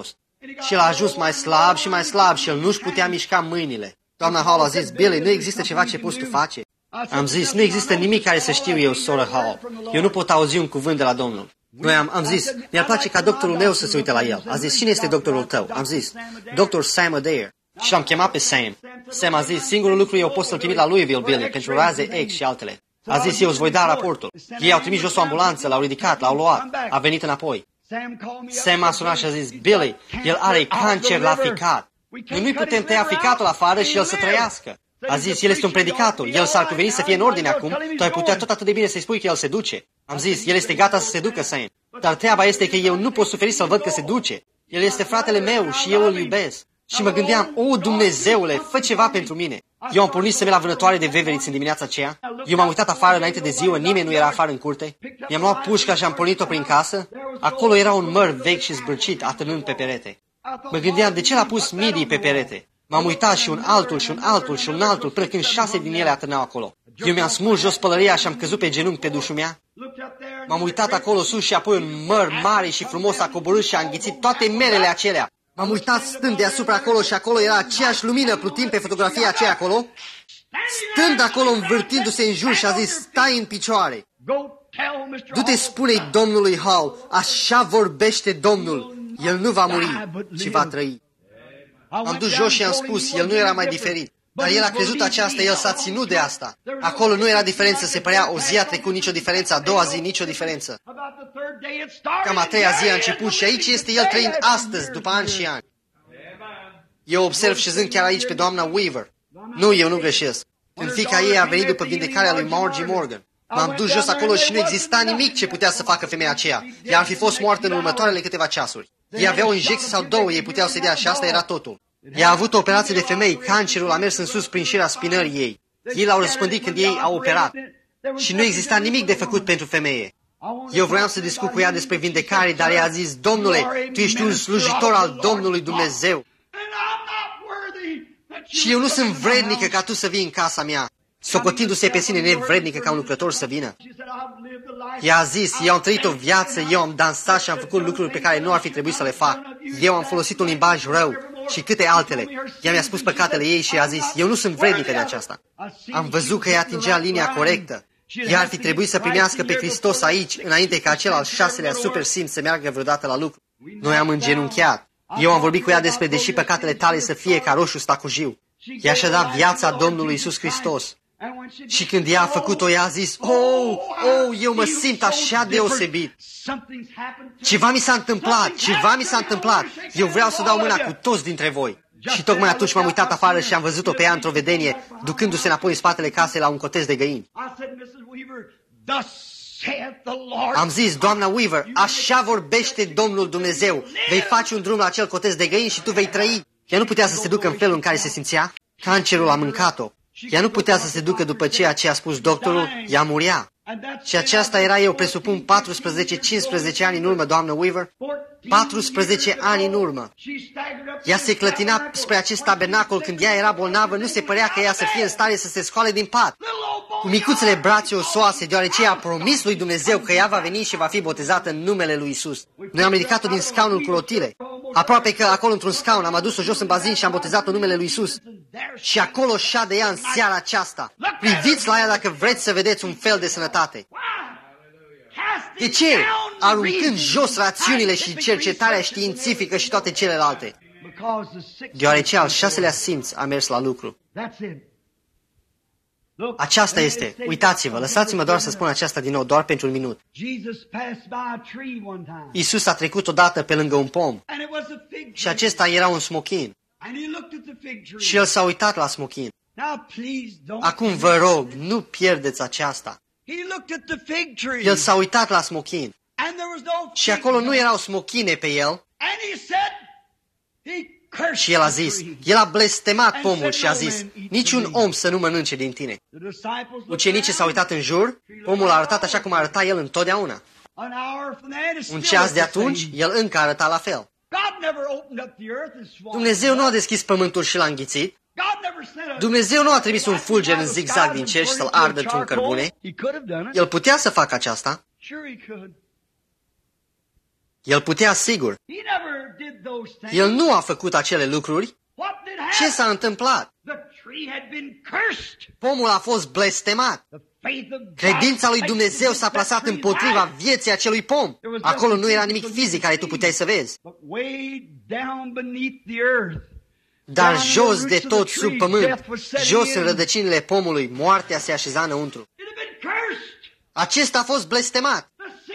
Și el a ajuns mai slab și mai slab și el nu-și putea mișca mâinile. Doamna Hall a zis, Billy, nu există ceva ce poți tu face? Am zis, nu există nimic care să știu eu, soră Hall. Eu nu pot auzi un cuvânt de la Domnul. Noi am, am zis, mi-ar place ca doctorul meu să se uite la el. A zis, cine este doctorul tău? Am zis, doctor Sam Adair. Și l-am chemat pe Sam. Sam a zis, singurul lucru eu pot să-l trimit la Louisville, Billy, pentru raze X și altele. A zis, eu îți voi da raportul. Ei au trimis jos o ambulanță, l-au ridicat, l-au luat, a venit înapoi. Sam a sunat și a zis, Billy, el are cancer la ficat. Noi nu-i putem tăia ficatul afară și el să trăiască. A zis, el este un predicator, el s-ar cuveni să fie în ordine acum, tu ai putea tot atât de bine să-i spui că el se duce. Am zis, el este gata să se ducă, Sam. Dar treaba este că eu nu pot suferi să-l văd că se duce. El este fratele meu și eu îl iubesc. Și mă gândeam, o, Dumnezeule, fă ceva pentru mine. Eu am pornit să merg la vânătoare de veveriți în dimineața aceea. Eu m-am uitat afară înainte de ziua, nimeni nu era afară în curte. Mi-am luat pușca și am pornit-o prin casă. Acolo era un măr vechi și zbârcit, atârnând pe perete. Mă gândeam, de ce l-a pus midii pe perete? M-am uitat și un altul și un altul și un altul, până când șase din ele atârnau acolo. Eu mi-am smuls jos pălăria și am căzut pe genunchi pe dușul mea. M-am uitat acolo sus și apoi un măr mare și frumos a coborât și a înghițit toate merele acelea. M-am uitat stând deasupra acolo și acolo era aceeași lumină plutind pe fotografia aceea acolo. Stând acolo învârtindu-se în jur și a zis, stai în picioare. Du-te, spune-i domnului Hall, așa vorbește Domnul. El nu va muri, ci va trăi. Am dus jos și am spus, el nu era mai diferit. Dar el a crezut aceasta, el s-a ținut de asta. Acolo nu era diferență, se părea o zi a trecut nicio diferență, a doua zi nicio diferență. Cam a treia zi a început și aici este el trăind astăzi, după ani și ani. Eu observ șezând chiar aici pe doamna Weaver. Nu, eu nu greșesc. În fiica ei a venit după vindecarea lui Margie Morgan. M-am dus jos acolo și nu exista nimic ce putea să facă femeia aceea. Ea ar fi fost moartă în următoarele câteva ceasuri. Ei aveau o injecție sau două, ei puteau să dea și asta era totul. Ea a avut o operație de femei, cancerul a mers în sus prin șirea spinării ei. Ei l-au răspândit când ei au operat. Și nu exista nimic de făcut pentru femeie. Eu vreau să discut cu ea despre vindecare, dar ea a zis, Domnule, tu ești un slujitor al Domnului Dumnezeu. Și eu nu sunt vrednică ca tu să vii în casa mea, socotindu-se pe sine nevrednică ca un lucrător să vină. Ea a zis, eu am trăit o viață, eu am dansat și am făcut lucruri pe care nu ar fi trebuit să le fac. Eu am folosit un limbaj rău și câte altele. Ea mi-a spus păcatele ei și a zis, eu nu sunt vrednică de aceasta. Am văzut că ea atingea linia corectă. Ea ar fi trebuit să primească pe Hristos aici, înainte ca acel al șaselea super simț să meargă vreodată la lucru. Noi am îngenunchiat. Eu am vorbit cu ea despre deși păcatele tale să fie ca roșu stacujiu. Ea și-a dat viața Domnului Iisus Hristos. Și când ea a făcut-o, ea a zis, oh, oh, eu mă simt așa deosebit. Ceva mi s-a întâmplat, ceva mi s-a întâmplat. Eu vreau să dau mâna cu toți dintre voi. Și tocmai atunci m-am uitat afară și am văzut-o pe ea într-o vedenie, ducându-se înapoi în spatele casei la un cotez de găini. Am zis, doamna Weaver, așa vorbește Domnul Dumnezeu. Vei face un drum la acel cotez de găini și tu vei trăi. Ea nu putea să se ducă în felul în care se simțea. Cancerul a mâncat-o. Ea nu putea să se ducă după ceea ce a spus doctorul, ea murea. Și aceasta era, eu presupun, paisprezece cincisprezece ani în urmă, doamnă Weaver. paisprezece ani în urmă. Ea se clătina spre acest tabernacol când ea era bolnavă, nu se părea că ea să fie în stare să se scoale din pat. Cu micuțele brațe osoase, deoarece ea a promis lui Dumnezeu că ea va veni și va fi botezată în numele lui Isus. Noi am ridicat-o din scaunul cu rotile. Aproape că acolo într-un scaun am adus-o jos în bazin și am botezat-o în numele lui Isus. Și acolo șade ea în seara aceasta. Priviți la ea dacă vreți să vedeți un fel de sănătate. De ce? Aruncând jos rațiunile și cercetarea științifică și toate celelalte. Deoarece al șaselea simț a mers la lucru. Aceasta este. Uitați-vă, lăsați-mă doar să spun aceasta din nou, doar pentru un minut. Iisus a trecut odată pe lângă un pom și acesta era un smochin. Și el s-a uitat la smochin. Acum vă rog, nu pierdeți aceasta. El s-a uitat la smochin și acolo nu erau smochine pe el. Și el a zis, el a blestemat pomul și a zis, niciun om să nu mănânce din tine. Ucenicii s-au uitat în jur, pomul a arătat așa cum arăta el întotdeauna. Un ceas de atunci, el încă arăta la fel. Dumnezeu nu a deschis pământul și l-a înghițit. Dumnezeu nu a trimis un fulger în zigzag din cer și să-l ardă într-un cărbune. El putea să facă aceasta. El putea, sigur. El nu a făcut acele lucruri. Ce s-a întâmplat? Pomul a fost blestemat. Credința lui Dumnezeu s-a plasat împotriva vieții acelui pom. Acolo nu era nimic fizic care tu puteai să vezi. Dar jos de tot sub pământ, jos în rădăcinile pomului, moartea se așeza înăuntru. Acesta a fost blestemat.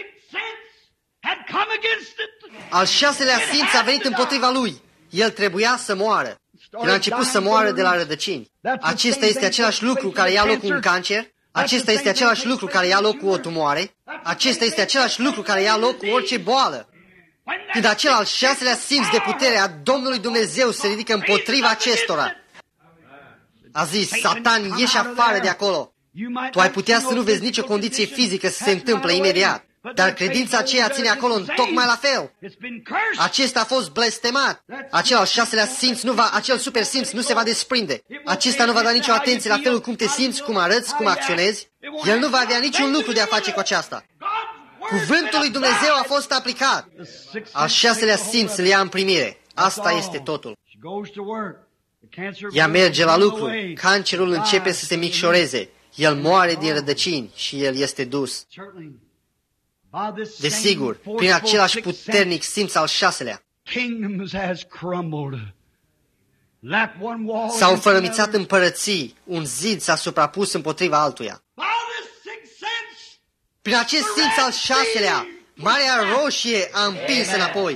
Al șaselea simț a venit împotriva lui. El trebuia să moară. El a început să moară de la rădăcini. Acesta este același lucru care ia loc cu un cancer. Acesta este același lucru care ia loc cu o tumoare. Acesta este același lucru care ia loc cu orice boală. Când acel al șaselea simț de putere a Domnului Dumnezeu se ridică împotriva acestora, a zis, Satan, ieși afară de acolo. Tu ai putea să nu vezi nicio condiție fizică să se întâmple imediat, dar credința aceea ține acolo în tocmai la fel. Acesta a fost blestemat. Acel al șaselea simț nu va, acel super simț nu se va desprinde. Acesta nu va da nicio atenție la felul cum te simți, cum arăți, cum acționezi. El nu va avea niciun lucru de a face cu aceasta. Cuvântul lui Dumnezeu a fost aplicat. Al șaselea simț îl ia în primire. Asta este totul. Ea merge la lucru. Cancerul începe să se micșoreze. El moare din rădăcini și el este dus. Desigur, prin același puternic simț al șaselea, s-au fărămițat împărății, un zid s-a suprapus împotriva altuia. Prin acest simț al șaselea, Marea Roșie a împins înapoi.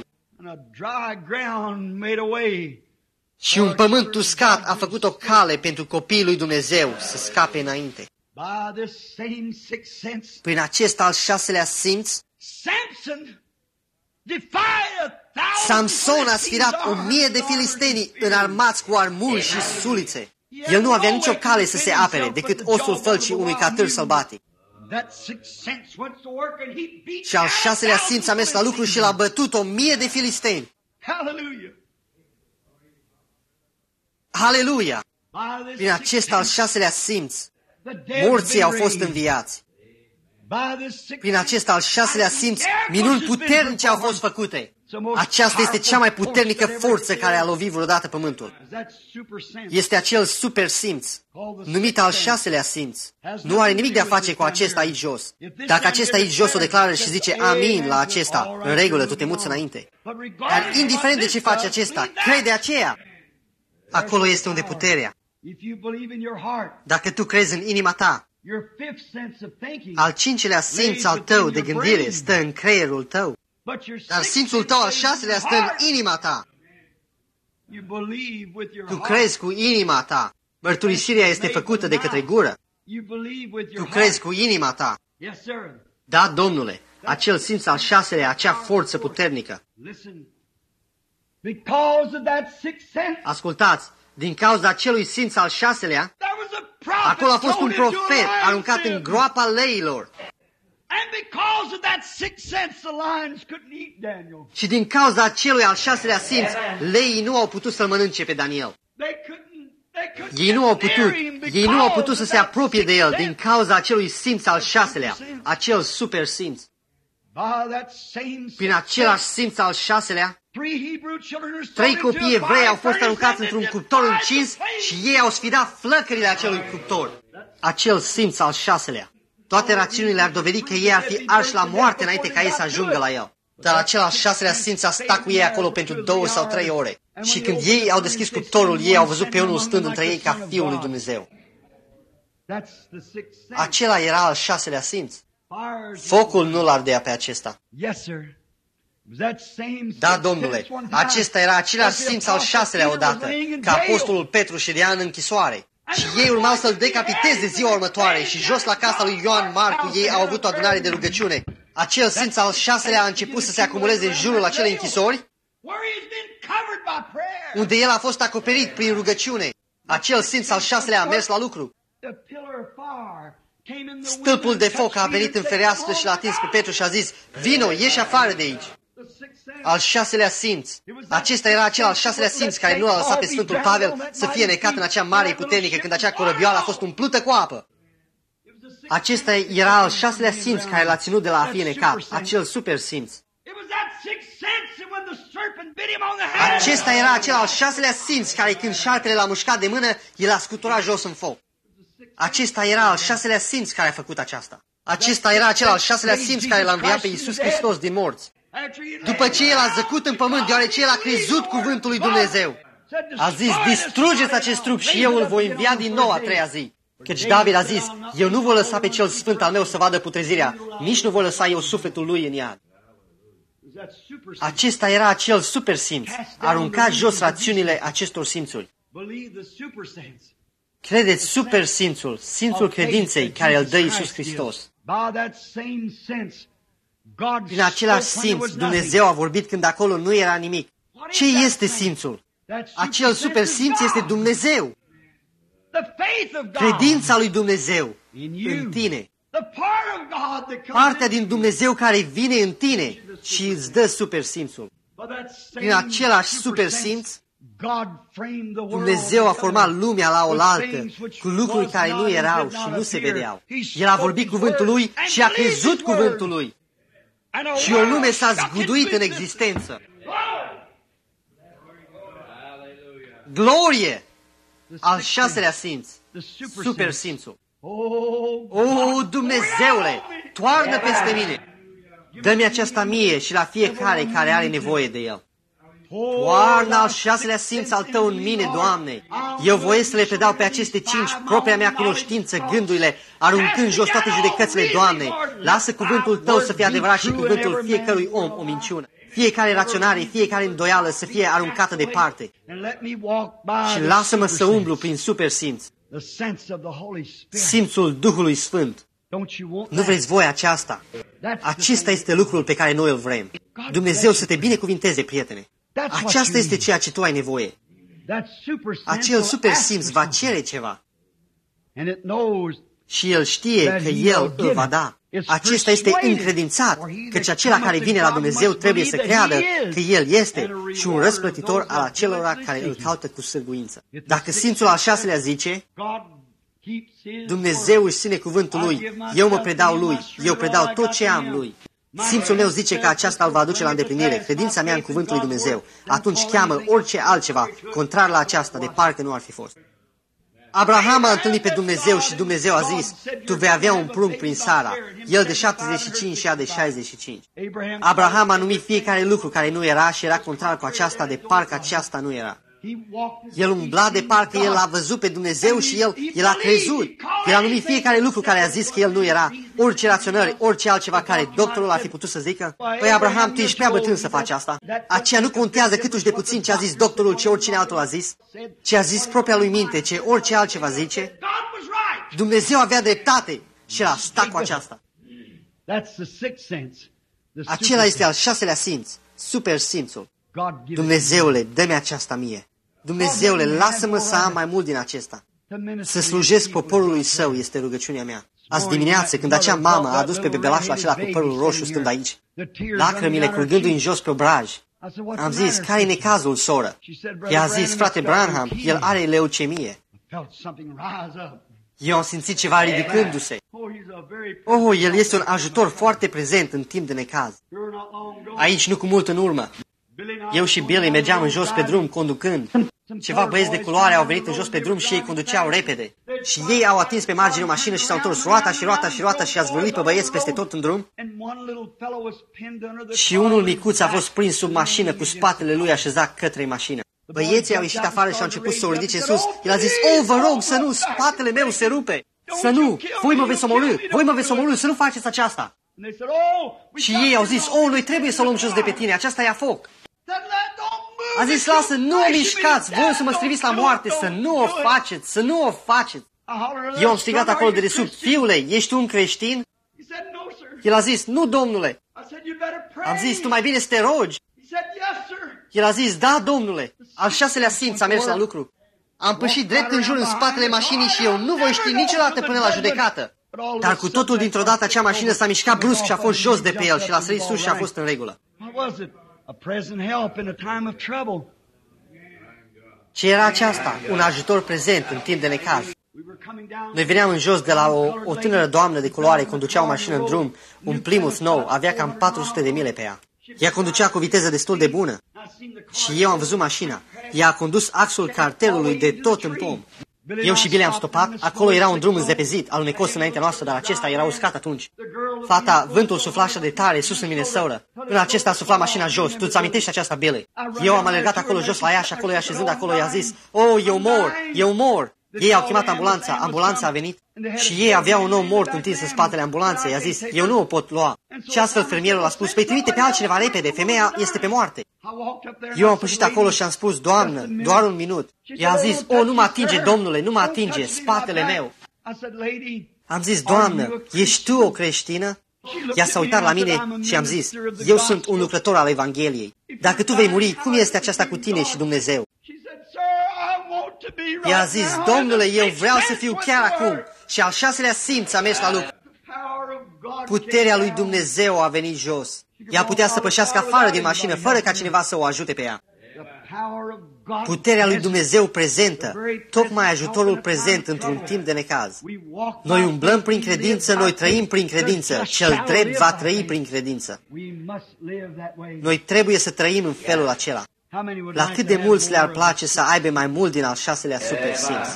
Și un pământ uscat a făcut o cale pentru copiii lui Dumnezeu să scape înainte. Prin acest al șaselea simț, Samson a sfidat o mie de filistenii înarmați cu armuri și sulițe. El nu avea nicio cale să se apere decât osul fălcii unui catâr sălbatic. Și al șaselea simț a mers la lucru și l-a bătut o mie de filisteni. Haleluia! Prin acest al șaselea simț, morții au fost înviați. Prin acest al șaselea simț, minuni puternice au fost făcute. Aceasta este cea mai puternică forță care a lovit vreodată pământul. Este acel super simț, numit al șaselea simț. Nu are nimic de a face cu acesta aici jos. Dacă acesta aici jos o declară și zice amin la acesta, în regulă, tu te muți înainte. Dar indiferent de ce face acesta, crede aceea. Acolo este unde puterea. Dacă tu crezi în inima ta, al cincelea simț al tău de gândire stă în creierul tău, dar simțul tău al șaselea stă în inima ta. Tu crezi cu inima ta. Mărturisirea este făcută de către gură. Tu crezi cu inima ta. Da, Domnule, acel simț al șaselea, acea forță puternică. Ascultați, din cauza acelui simț al șaselea, acolo a fost un profet aruncat în groapa leilor. Și din cauza acelui al șaselea simț, leii nu au putut să-l mănânce pe Daniel. Ei nu au putut, ei nu au putut să se apropie de el din cauza acelui simț al șaselea, acel super simț. Prin același simț al șaselea, trei copii evrei au fost aruncați într-un cuptor încins și ei au sfidat flăcările acelui cuptor. Acel simț al șaselea. Toate rațiunile ar dovedi că ei ar fi arși la moarte înainte ca ei să ajungă la el. Dar acel al șaselea simț a stat cu ei acolo pentru două sau trei ore. Și când ei au deschis cuptorul, ei au văzut pe unul stând între ei ca Fiul lui Dumnezeu. Acela era al șaselea simț. Focul nu l-ardea pe acesta. Da, Domnule, acesta era același simț al șaselea odată, ca apostolul Petru ședea în închisoare. Și ei urmau să-l decapiteze ziua următoare și jos la casa lui Ioan Marcu ei au avut o adunare de rugăciune. Acel simț al șaselea a început să se acumuleze în jurul acelei închisori, unde el a fost acoperit prin rugăciune. Acel simț al șaselea a mers la lucru. Stâlpul de foc a venit în fereastră și l-a atins pe Petru și a zis, vino, ieși afară de aici. Al șaselea simț. Acesta era acel al șaselea simț care nu l-a lăsat pe Sfântul Pavel să fie necat în acea mare puternică când acea corăbioară a fost umplută cu apă. Acesta era al șaselea simț care l-a ținut de la a fi necat, acel super simț. Acesta era acel al șaselea simț care, când șarpele l-a mușcat de mână, el a scuturat jos în foc. Acesta era al șaselea simț care a făcut aceasta. Acesta era acel al șaselea simț care l-a înviat pe Iisus Hristos din morți. După ce el a zăcut în pământ, deoarece el a crezut cuvântul lui Dumnezeu, a zis, distrugeți acest trup și eu îl voi învia din nou a treia zi. Căci David a zis, eu nu voi lăsa pe cel sfânt al meu să vadă putrezirea, nici nu voi lăsa eu sufletul lui în iad. Acesta era acel super simț, aruncat jos rațiunile acestor simțuri. Credeți super simțul, simțul credinței care îl dă Iisus Hristos. Prin același simț, Dumnezeu a vorbit când acolo nu era nimic. Ce este simțul? Acel super simț este Dumnezeu. Credința lui Dumnezeu în tine. Partea din Dumnezeu care vine în tine și îți dă super simțul. Prin același super simț, Dumnezeu a format lumea la oaltă cu lucruri care nu erau și nu se vedeau. El a vorbit cuvântul lui și a crezut cuvântul lui. Și o lume s-a zguduit în existență. Glorie! Al șaselea simț, super simțul. O, Dumnezeule, toarnă peste mine! Dă-mi aceasta mie și la fiecare care are nevoie de el. Toarnă al șaselea simț al tău în mine, Doamne. Eu voiesc să le predau pe aceste cinci propria mea cunoștință, gândurile, aruncând jos toate judecățile, Doamne. Lasă cuvântul tău să fie adevărat și cuvântul fiecărui om o minciună. Fiecare raționare, fiecare îndoială să fie aruncată departe. Și lasă-mă să umblu prin super simț, simțul Duhului Sfânt. Nu vreți voi aceasta? Acesta este lucrul pe care noi îl vrem. Dumnezeu să te binecuvinteze, prietene. Aceasta este ceea ce tu ai nevoie. Acel super simț va cere ceva. Și el știe că el îl va da. Acesta este încredințat, căci acela care vine la Dumnezeu trebuie să creadă că El este și un răsplătitor al acelora care îl caută cu sârguință. Dacă simțul al șaselea zice, Dumnezeu își ține cuvântul Lui, eu mă predau Lui, eu predau tot ce am Lui. Simțul meu zice că aceasta îl va aduce la îndeplinire, credința mea în cuvântul lui Dumnezeu. Atunci cheamă orice altceva, contrar la aceasta, de parcă nu ar fi fost. Abraham a întâlnit pe Dumnezeu și Dumnezeu a zis, tu vei avea un prunc prin Sara, el de șaptezeci și cinci și ea de șaizeci și cinci. Abraham a numit fiecare lucru care nu era și era contrar cu aceasta de parcă aceasta nu era. El umbla de parcă el a văzut pe Dumnezeu și el, el a crezut. El a numit fiecare lucru care a zis că el nu era, orice raționări, orice altceva care doctorul ar fi putut să zică. Păi Abraham, tu ești prea bătrân să faci asta. Aceea nu contează câtuși de puțin ce a zis doctorul, ce oricine altul a zis, ce a zis propria lui minte, ce orice altceva zice. Dumnezeu avea dreptate și el a stat cu aceasta. Acela este al șaselea simț, super simțul. Dumnezeule, dă-mi aceasta mie. Dumnezeule, lasă-mă să am mai mult din acesta. Să slujesc poporului său este rugăciunea mea. Azi dimineață, când acea mamă a adus pe bebelașul acela cu părul roșu stând aici, lacrimile curgându-i în jos pe obraj, am zis, care e necazul, soră? Ea a zis, frate Branham, el are leucemie. Eu am simțit ceva ridicându-se. Oh, el este un ajutor foarte prezent în timp de necaz. Aici, nu cu mult în urmă, eu și Billy mergeam în jos pe drum conducând. Ceva băieți de culoare au venit în jos pe drum și ei conduceau repede. Și ei au atins pe marginea o mașină și s-au întors roata și roata și roata și a zvârlit pe băieți peste tot în drum. Și unul micuț a fost prins sub mașină cu spatele lui așezat către mașină. Băieții au ieșit afară și au început să o ridice sus. El a zis, oh, vă rog să nu, spatele meu se rupe. Să nu, voi mă veți omorâ, voi mă veți omorâ, să nu faceți aceasta. Și ei au zis, oh, noi trebuie să o luăm jos de pe tine, aceasta e a foc. A zis, lasă, nu o mișcați, voi o să mă striviți la moarte, să nu o faceți, să nu o faceți. Eu am strigat acolo de desubt, fiule, ești un creștin? El a zis, nu, domnule. Am zis, tu mai bine să te rogi. El a zis, da, domnule. Al șaselea simț a mers la lucru. Am pășit drept în jur în spatele mașinii și eu nu voi ști niciodată până la judecată. Dar cu totul dintr-o dată acea mașină s-a mișcat brusc și a fost jos de pe el și l-a sărit sus și a fost în regulă. Ce era aceasta? Un ajutor prezent în timp de necaz. Noi veneam în jos de la o, o tânără doamnă de culoare, conducea o mașină în drum, un Plymouth nou, avea cam patru sute de mile pe ea. Ea conducea cu viteză destul de bună. Și eu am văzut mașina. Ea a condus axul cartelului de tot în pom. Eu și Billy am stopat, acolo era un drum înzepezit, alunecos înaintea noastră, dar acesta era uscat atunci. Fata, vântul sufla așa de tare, sus în Minnesota. Până acesta a suflat mașina jos. Tu îți amintești aceasta, Billy? Eu am alergat acolo jos la ea și acolo, ea așezând acolo, i-a zis, "Oh, eu mor, eu mor." Ei au chemat ambulanța, ambulanța a venit și ei aveau un om mort întins în spatele ambulanței. I-a zis, "Eu nu o pot lua." Și astfel fermierul a spus, "Păi trimite pe altcineva repede, femeia este pe moarte." Eu am pășit acolo și am spus, "Doamnă, doar un minut." Ea a zis, "O, nu mă atinge, domnule, nu mă atinge, spatele meu." Am zis, "Doamnă, ești tu o creștină?" Ea s-a uitat la mine și am zis, "Eu sunt un lucrător al Evangheliei. Dacă tu vei muri, cum este aceasta cu tine și Dumnezeu?" Ea a zis, "Domnule, eu vreau să fiu chiar acum." Și al șaselea simț a mers la lucru. Puterea lui Dumnezeu a venit jos. Ea putea să pășească afară din mașină fără ca cineva să o ajute pe ea. Puterea lui Dumnezeu prezentă, tocmai ajutorul prezent într-un timp de necaz. Noi umblăm prin credință, noi trăim prin credință, cel drept va trăi prin credință. Noi trebuie să trăim în felul acela. La cât de mulți le-ar place să aibă mai mult din al șaselea supersimț?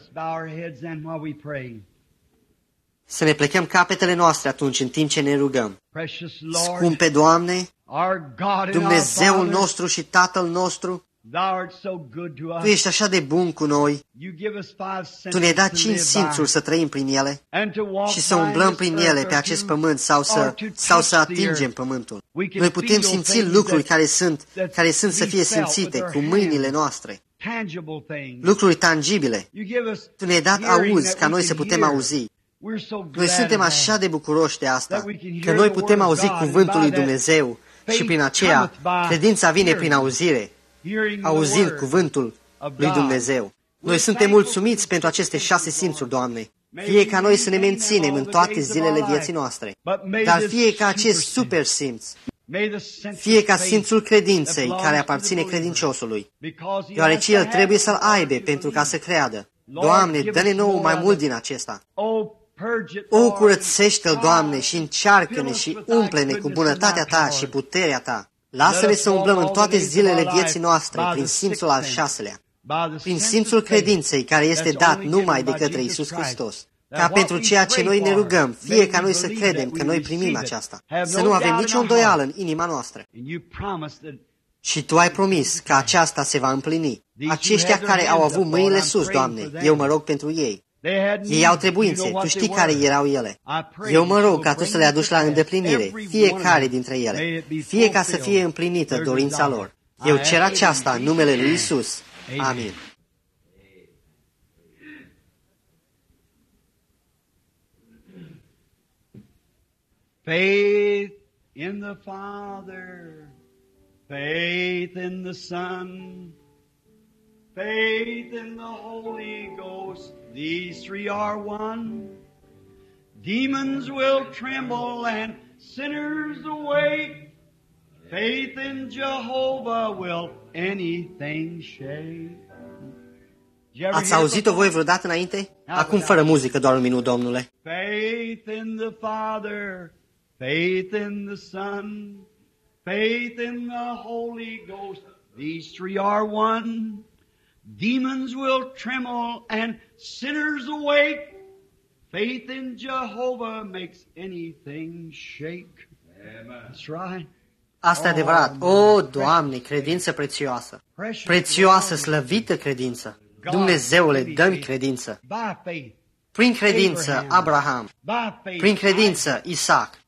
Să ne plecăm capetele noastre atunci în timp ce ne rugăm. Scumpe Doamne, Dumnezeul nostru și Tatăl nostru, Tu ești așa de bun cu noi. Tu ne-ai dat cinci simțuri să trăim prin ele și să umblăm prin ele pe acest pământ sau să, sau să atingem pământul. Noi putem simți lucruri care sunt, care sunt să fie simțite cu mâinile noastre. Lucruri tangibile. Tu ne-ai dat auzi ca noi să putem auzi. Noi suntem așa de bucuroși de asta, că noi putem auzi cuvântul lui Dumnezeu și prin aceea credința vine prin auzire, auzind cuvântul lui Dumnezeu. Noi suntem mulțumiți pentru aceste șase simțuri, Doamne. Fie ca noi să ne menținem în toate zilele vieții noastre, dar fie ca acest super simț, fie ca simțul credinței care aparține credinciosului, deoarece el trebuie să-l aibă pentru ca să creadă. Doamne, dă-ne nouă mai mult din acesta. O, curățește-l, Doamne, și încearcă-ne și umple-ne cu bunătatea Ta și puterea Ta. Lasă-ne să umblăm în toate zilele vieții noastre prin simțul al șaselea, prin simțul credinței care este dat numai de către Iisus Hristos. Ca pentru ceea ce noi ne rugăm, fie ca noi să credem că noi primim aceasta, să nu avem nicio îndoială în inima noastră. Și Tu ai promis că aceasta se va împlini. Aceștia care au avut mâinile sus, Doamne, eu mă rog pentru ei. Ei au trebuințe, Tu știi care erau ele. Eu mă rog ca Tu să le aduci la îndeplinire, fiecare dintre ele, fie ca să fie împlinită dorința lor. Eu cer aceasta în numele lui Iisus. Amin. Faith in the Father, faith in the Son, faith in the Holy Ghost, these three are one. Demons will tremble and sinners awake. Faith in Jehovah will anything shake. Ați auzit-o voi vreodată înainte? Acum fără muzică, doar un minut, domnule. Faith in the Father, faith in the Son, faith in the Holy Ghost, these three are one. Demons will tremble and sinners awake. Faith in Jehovah makes anything shake. That's right. Asta e adevărat. O, Doamne, credință prețioasă. Prețioasă, slăvită credință. Dumnezeule, dă-mi credință. Prin credință, Abraham. Prin credință, Isaac.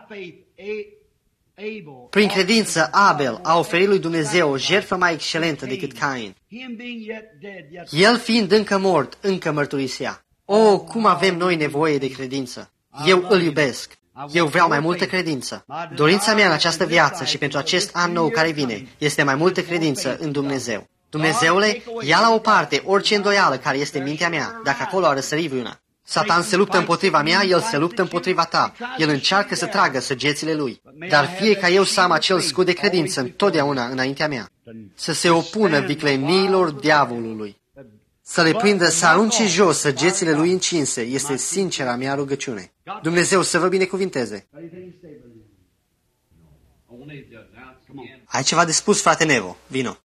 Prin credință, Abel a oferit lui Dumnezeu o jertfă mai excelentă decât Cain. El fiind încă mort, încă mărturisea. O, cum avem noi nevoie de credință! Eu îl iubesc. Eu vreau mai multă credință. Dorința mea în această viață și pentru acest an nou care vine este mai multă credință în Dumnezeu. Dumnezeule, ia la o parte orice îndoială care este în mintea mea, dacă acolo a răsărit vreuna. Satan se luptă împotriva mea, el se luptă împotriva ta. El încearcă să tragă săgețile lui. Dar fie ca eu să am acel scut de credință întotdeauna înaintea mea, să se opună vicleniilor diavolului, să le prindă să arunce jos săgețile lui încinse, este sincera mea rugăciune. Dumnezeu să vă binecuvinteze. Come on. Ai ceva de spus, frate Nevo? Vino.